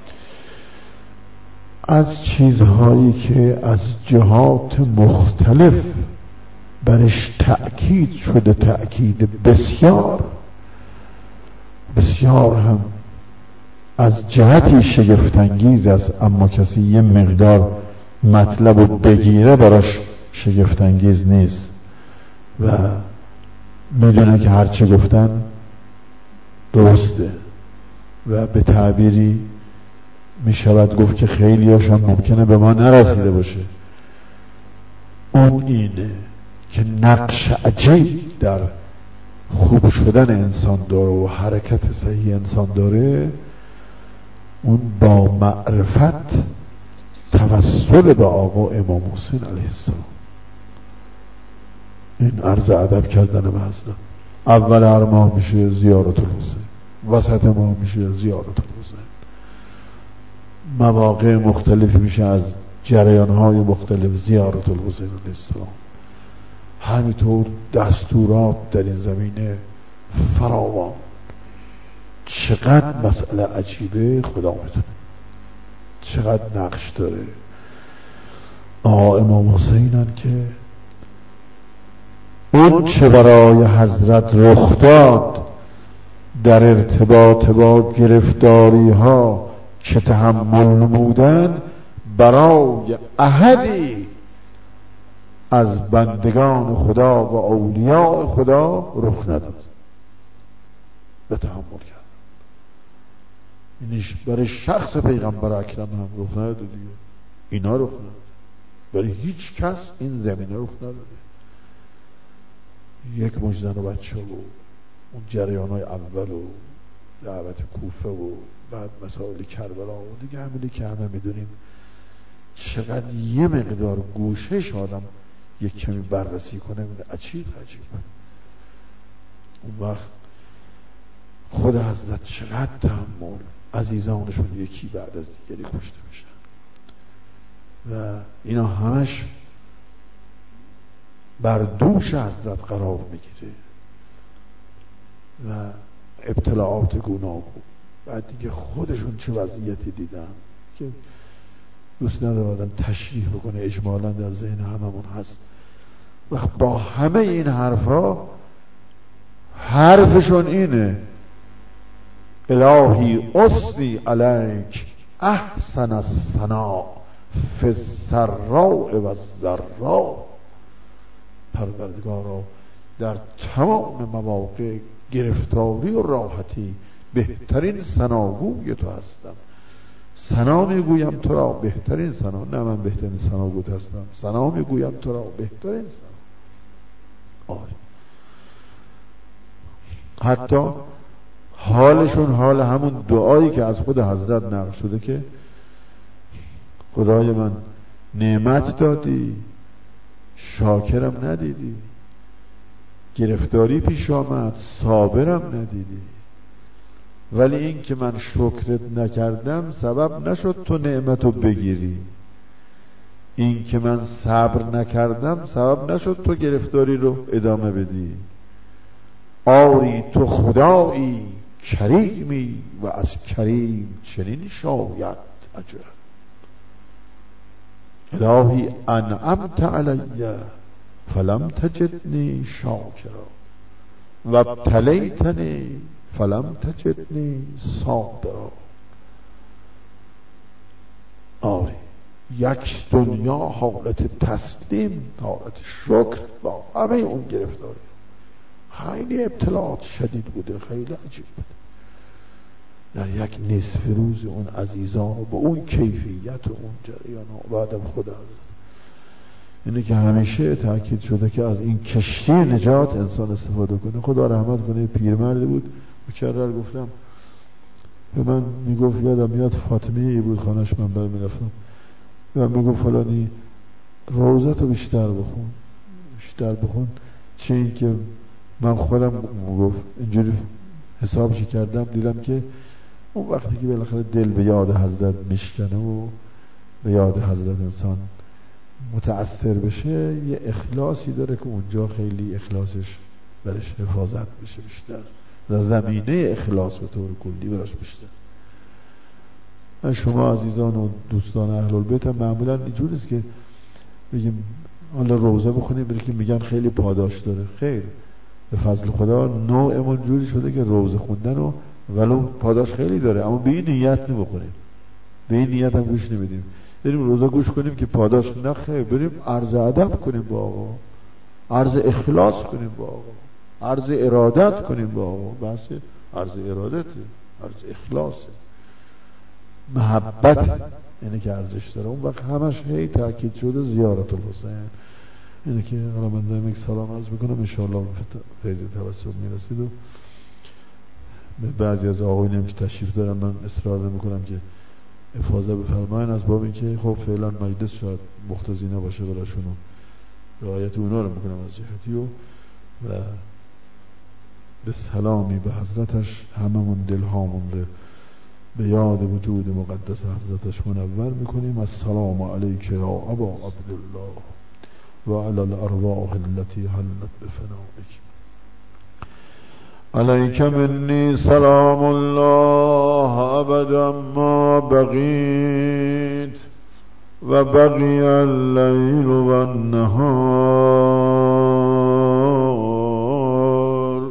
از چیزهایی که از جهات مختلف برش تأکید شده، تأکید بسیار بسیار هم از جهتی شگفت‌انگیز است، اما کسی یه مقدار مطلب رو بگیره براش شگفت‌انگیز نیست و میدونه که هرچه گفتن درسته و به تعبیری میشود گفت که خیلی هاشون ممکنه به ما نرسیده باشه. اون اینه که نقش عجیب در خوب شدن انسان داره و حرکت صحیح انسان داره، اون با معرفت توسل به آقا امام حسین علیه السلام. این عرض ادب کردن محض اول هر ماه میشه زیارت الحسین، وسط ماه میشه زیارت الحسین، مواقع مختلف میشه از جریانهای مختلف زیارت الحسین علیه السلام. همینطور دستورات در این زمینه فراوان. چقدر مسئله عجیبه خدا میدونه، چقدر نقش داره. آقا امام حسینن که اون چه برای حضرت رخ داد در ارتباط با گرفتاری ها که تحمل نمودن برای احدی از بندگان خدا و اولیاء خدا رخ نداد و تحمل کرد. اینش برای شخص پیغمبر اکرم هم رخ نداد دیگه، اینا رخ نداد، برای هیچ کس این زمینه رخ نداده. یک مجزن و بچه و اون جریان های اول و دعوت کوفه و بعد مسائل کربلا و دیگه همینی که همه میدونیم. چقدر یه مقدار گوشش آدم یک کمی بررسی کنه میده عجیب عجیب. اون وقت خود حضرت چقدر تحمل، عزیزانشون یکی بعد از دیگری کشته میشن و اینا همش بر دوش حضرت قرار میگیره و ابتلاعات گوناگون. بعد دیگه خودشون چه وضعیتی دیدن که دوست ندارم آدم تشریح بکنه، اجمالا در ذهن هممون هست. و با همه این حرفا حرفشون اینه: الهی اثنی علیک احسن الثنا فی السراء و الضراء. پروردگارا در تمام مواقع گرفتاری و راحتی بهترین ثناگوی تو هستم، ثنا میگویم تو را بهترین ثنا، نه من بهترین ثناگوی هستم، ثنا میگویم تو را بهترین ثنا. آره حتی حالشون حال همون دعایی که از خود حضرت نقل شده که خدای من نعمت دادی شاکرم ندیدی، گرفتاری پیش آمد صابرم ندیدی، ولی این که من شکرت نکردم سبب نشد تو نعمتو بگیری، این که من صبر نکردم سبب نشد تو گرفتاری رو ادامه بدی. آری تو خدایی کریمی و از کریم چنین شاید اجر. الهی انعمت علی فلم تجدنی شاکرا و ابتلیتنی فلم تجدنی صابرا. آری یک دنیا حالت تسلیم، حالت شکر با همه اون گرفتاری. خیلی ابتلاعات شدید بوده، خیلی عجیب بوده. در یک نصف روز اون عزیزان با اون کیفیت و اون جریان و بعدم خود حضرت، اینه که همیشه تأکید شده که از این کشتی نجات انسان استفاده کنه. خدا رحمت کنه، پیرمردی بود، مکرر گفتم، به من میگفت، یادم میاد فاطمه بود خانش، من بر میرفتم و میگفت فلانی روزتو بیشتر بخون بیشتر بخون چه این که من خودم میگفت اینجوری حسابش کردم، دیدم که اون وقتی که بالاخره دل به یاد حضرت میشکنه و به یاد حضرت انسان متأثر بشه، یه اخلاصی داره که اونجا خیلی اخلاصش برش حفاظت بشه بیشتر، در زمینه اخلاص به طور کلی براش بیشتر. شما عزیزان و دوستان اهل البیت هم معمولا اینجوریست که بگیم حالا روزه بخونیم بری که میگن خیلی پاداش داره. خیر، به فضل خدا نوعمون جوری شده که روزه خوندن و ولو پاداش خیلی داره، اما به این نیت نمیخونیم، به این نیت هم گوش نمیدیم، بریم روزه گوش کنیم که پاداش نه. خیر، بریم عرض ادب کنیم با آقا، عرض اخلاص کنیم با آقا، عرض ارادت کنیم با آقا. بحث عرض ارادته، عرض اخلاصه، محبت اینه که ارزش داره. اون وقت همش هی تاکید شده زیارت الحسین، اینه که حالا من دارم یک سلام عرض میکنم، انشاءالله فیض توسط میرسید. و بعضی از آقایون هم که تشریف دارن من اصرار نمیکنم که افاضه بفرماین، از باب این که خب فعلا مجلس شاید مقتضی نباشه براشون، رعایت اونا رو میکنم از جهتی و و به سلامی به حضرتش هممون دلهامون رو به یاد وجود مقدس حضرتش منور میکنیم. السلام علیک یا ابا عبدالله و علی الارواح التي حلت بفنائک. علیک منی سلام الله ابدا ما بقیت و بقی اللیل و النهار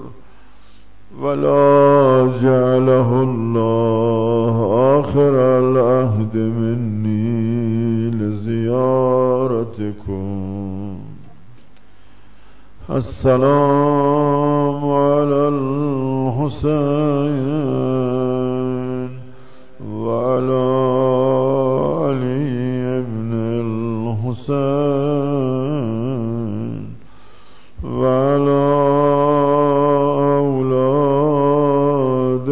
ولا جعله الله آخر العهد منی لزیارتکم. السلام علی الحسین و علی علی ابن الحسین و علی اولاد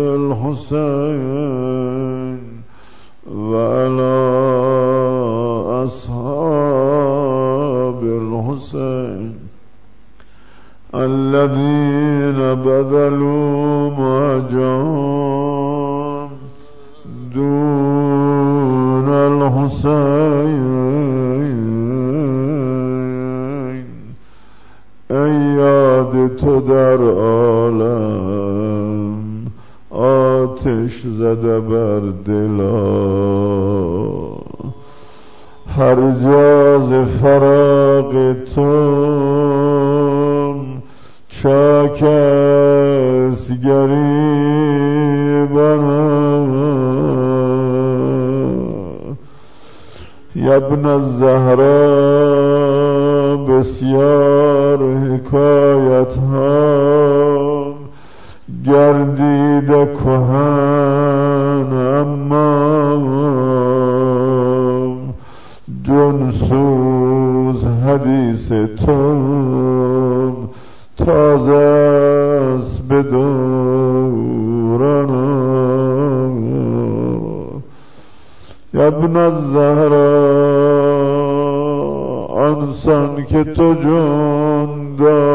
الحسین و علی اصحاب الحسین الذين بذلوا ما جام دون الحسین. ای یاد تو در عالم آتش زده بر دلا، هر جاز فراق تو چاک است گریبان. ابن الزهرا بسیار حکایت ها گردیده کهن، اما ابن الزهرا آنسان که تو جان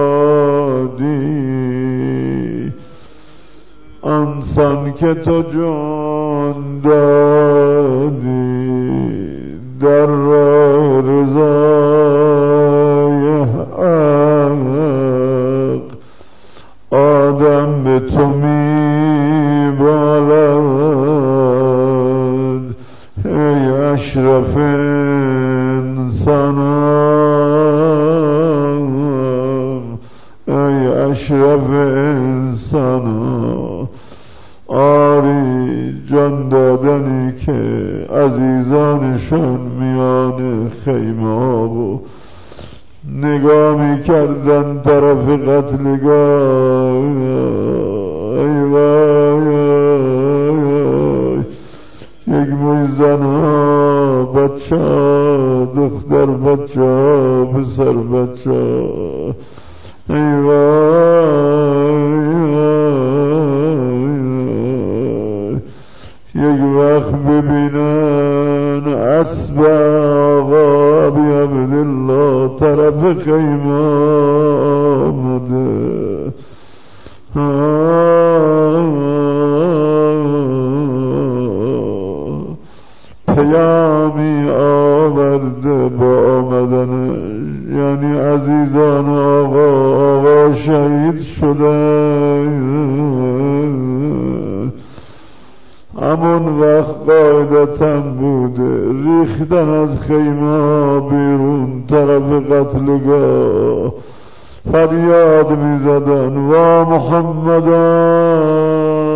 دادی، آنسان که تو جان دادی، در راه رضای حق آدم به تو می بالد. ای اشرف انسانان، ای اشرف انسانان، آری جان دادنی که عزیزانشان میان خیمه ها و نگاه می کردن طرف قتلگاه. ای وای یک موی زن ها، بچه ها، دختر بچه ها، پسر بچه ها، ای وای یک وقت ببینن اسب آقا بی عبدالله طرف خیمه آمده. پیامی آورده با آمدنش، یعنی عزیزان آقا، آقا شهید شده. همون وقت قاعدتا بوده ریختن از خیمه بیرون طرف قتلگاه، فریاد می زدن وا محمدان.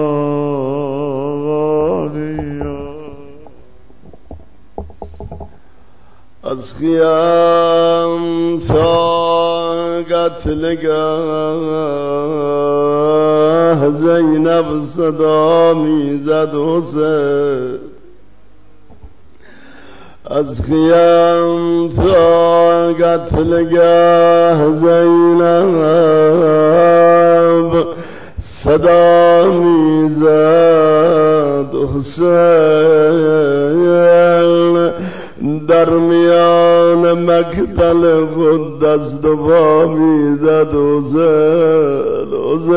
از خیام تا قتلگاه زینب صدا میزد حسین. از خیام تا قتلگاه زینب صدا میزد حسین. در میان مقتل خود دست و پا میزد حسین.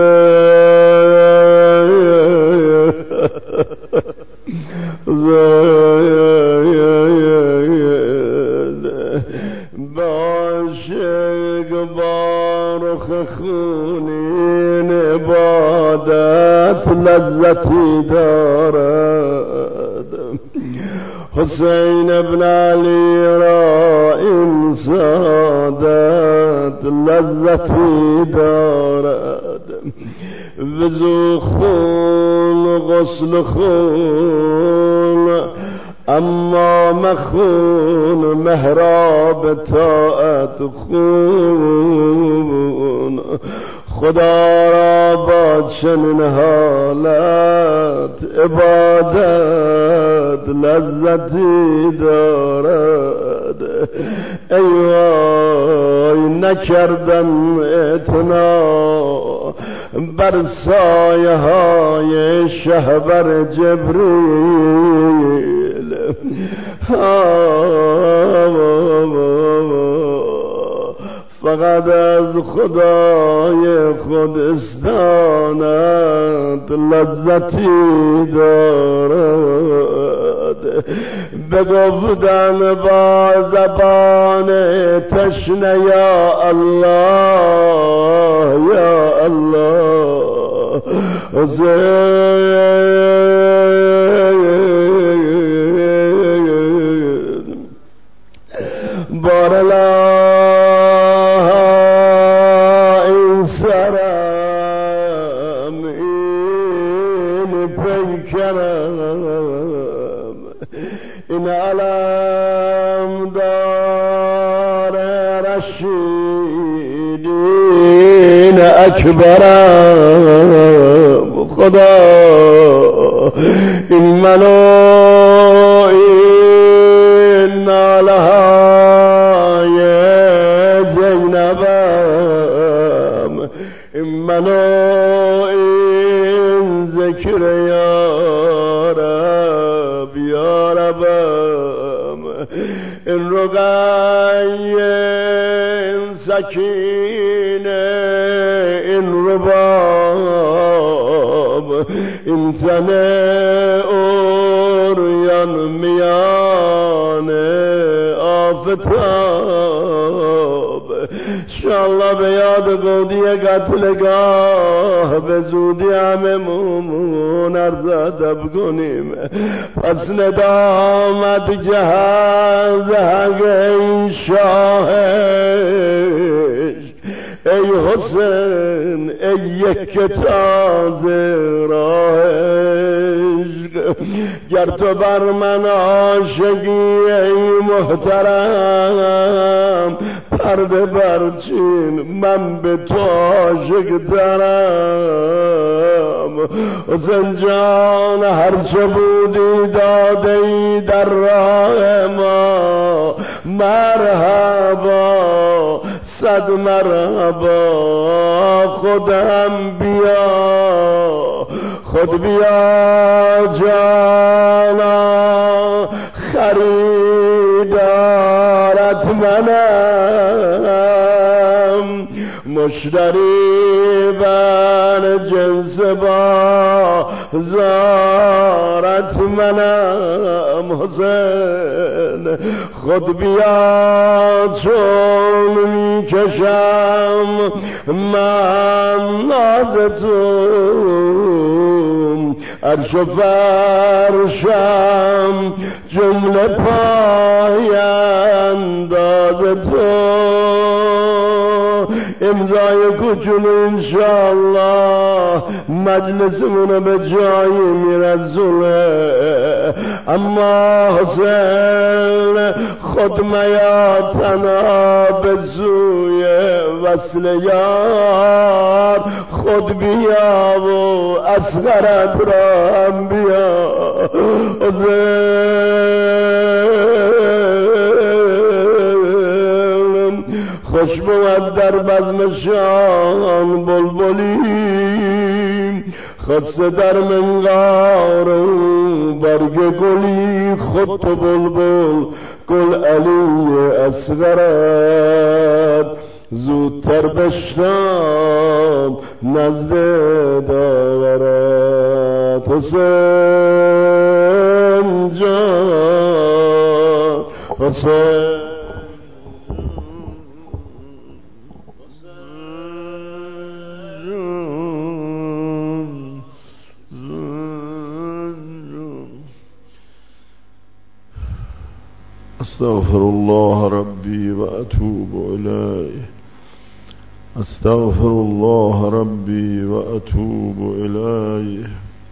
حسین عاشق با رخ خونین عبادت لذتی دارد. حسین ابن علی را این سعادت لذتی دارد. وضو خون غسل خون اما مخون محراب طاعت خون. خدا را با چنین حالت عبادت لذتی دارد. ای وای نکردن اعتنا بر سایه های شهبر جبریل. فقط از خدای خود استانت لذتی دارد. بگفتن با زبان تشنه یا الله یا الله. بارلا این سرم این پیکرم این علم دار رشیدین اکبرم. خدا این منو این ناله های زینبم، این منو این ذکر یا رب یا رب این رقیه سکینه این رباب این تنه اوریان میانه آفتاب انشاءالله به یاد قودی قتلگاه به زودی همه مومون عرض ادب کنیم. پس ندامت جهاز حق ای شاهش ای حسین ای یک تازه راهش گر تو بر من عاشقی ای محترم پرده برچین من به تو عاشق دارم. حسین جان هرچه بودی داده ای در راه ما مرحبا صد مرحبا. خودم بیا خود بیا جانا خریدارت منم مشتری بر جنس بازارت منم. حسین خود بیا چون میکشم من ناز تو عرش و فرشم جمله پای انداز تو. امضای کوچولو انشاءالله مجلسمون به جایی میرسونه. اما حسین خود میا تنها به سوی وصل یار خود بیا و اصغرت را هم بیا. حسین خوش بود در بزم شان بلبلی خسته در منقار برگ گلی خود تو بلبل گل علی اصغرت زودتر بشنام نزد داورت. حسین جان حسین استغفر الله ربي وأتوب إليه استغفر الله ربي وأتوب إليه.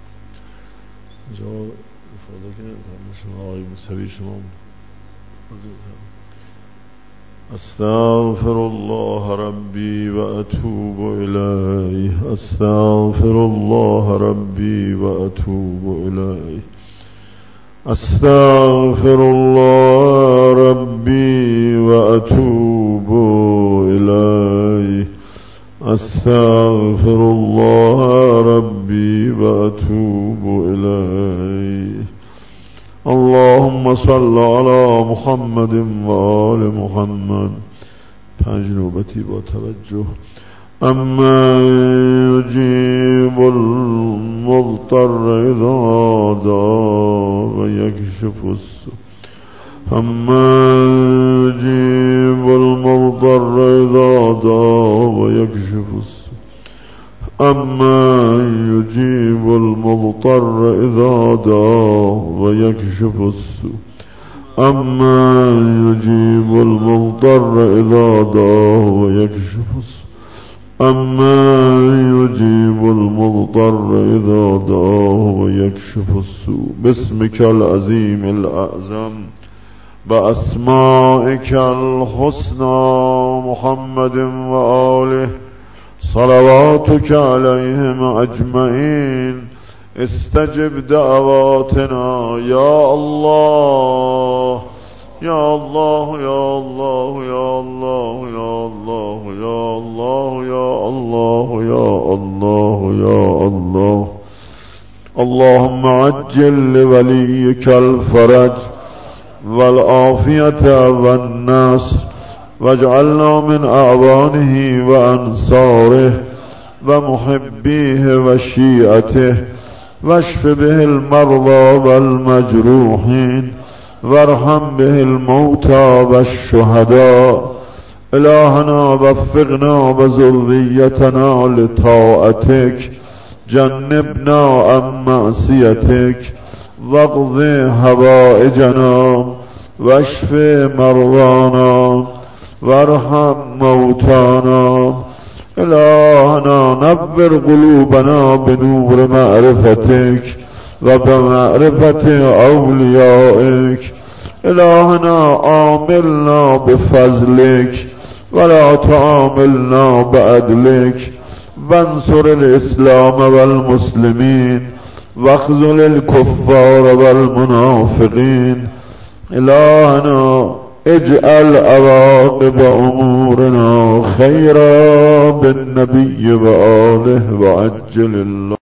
جا ifade کنید شما آقای موسوی شما استغفر الله ربي وأتوب إليه استغفر الله ربي وأتوب إليه استغفر الله ربي وأتوب إليه استغفر الله ربي وأتوب إليه. اللهم صل على محمد وآل محمد. پنج نوبتی با توجه. اما يجيب المضطر اذا دعا ويكشف السوء اما يجيب المضطر اذا دعا ويكشف السوء اما يجيب المضطر اذا دعا ويكشف السوء اما يجيب المضطر اذا دعا ويكشف السوء اما يجيب المضطر اذا دعاه ويكشف السوء. باسمك العظيم الاعظم باسمائك الحسنى محمد وآله صلواتك عليهم اجمعين استجب دعواتنا يا الله يا الله يا الله يا الله يا الله يا الله يا الله يا الله يا الله. اللهم عجل لوليك الفرج والعافية والنصر، واجعلنا من أعوانه وأنصاره ومحبيه وشيعته، واشف به المرضى والمجروحين، وارحم به الموتى والشهداء. إلهنا وفقنا وذريتنا لطاعتك، جنبنا عن معصيتك، واقض هوائجنا، واشف مرضانا، وارحم موتانا. إلهنا نور قلوبنا بنور معرفتك وبمعرفة أوليائك. إلهنا عاملنا بفضلك ولا تعاملنا بعدلك، وانصر الإسلام والمسلمين، واخذل الكفار والمنافقين. إلهنا اجعل عواقب أمورنا خيرا بالنبي وآله وعجل الله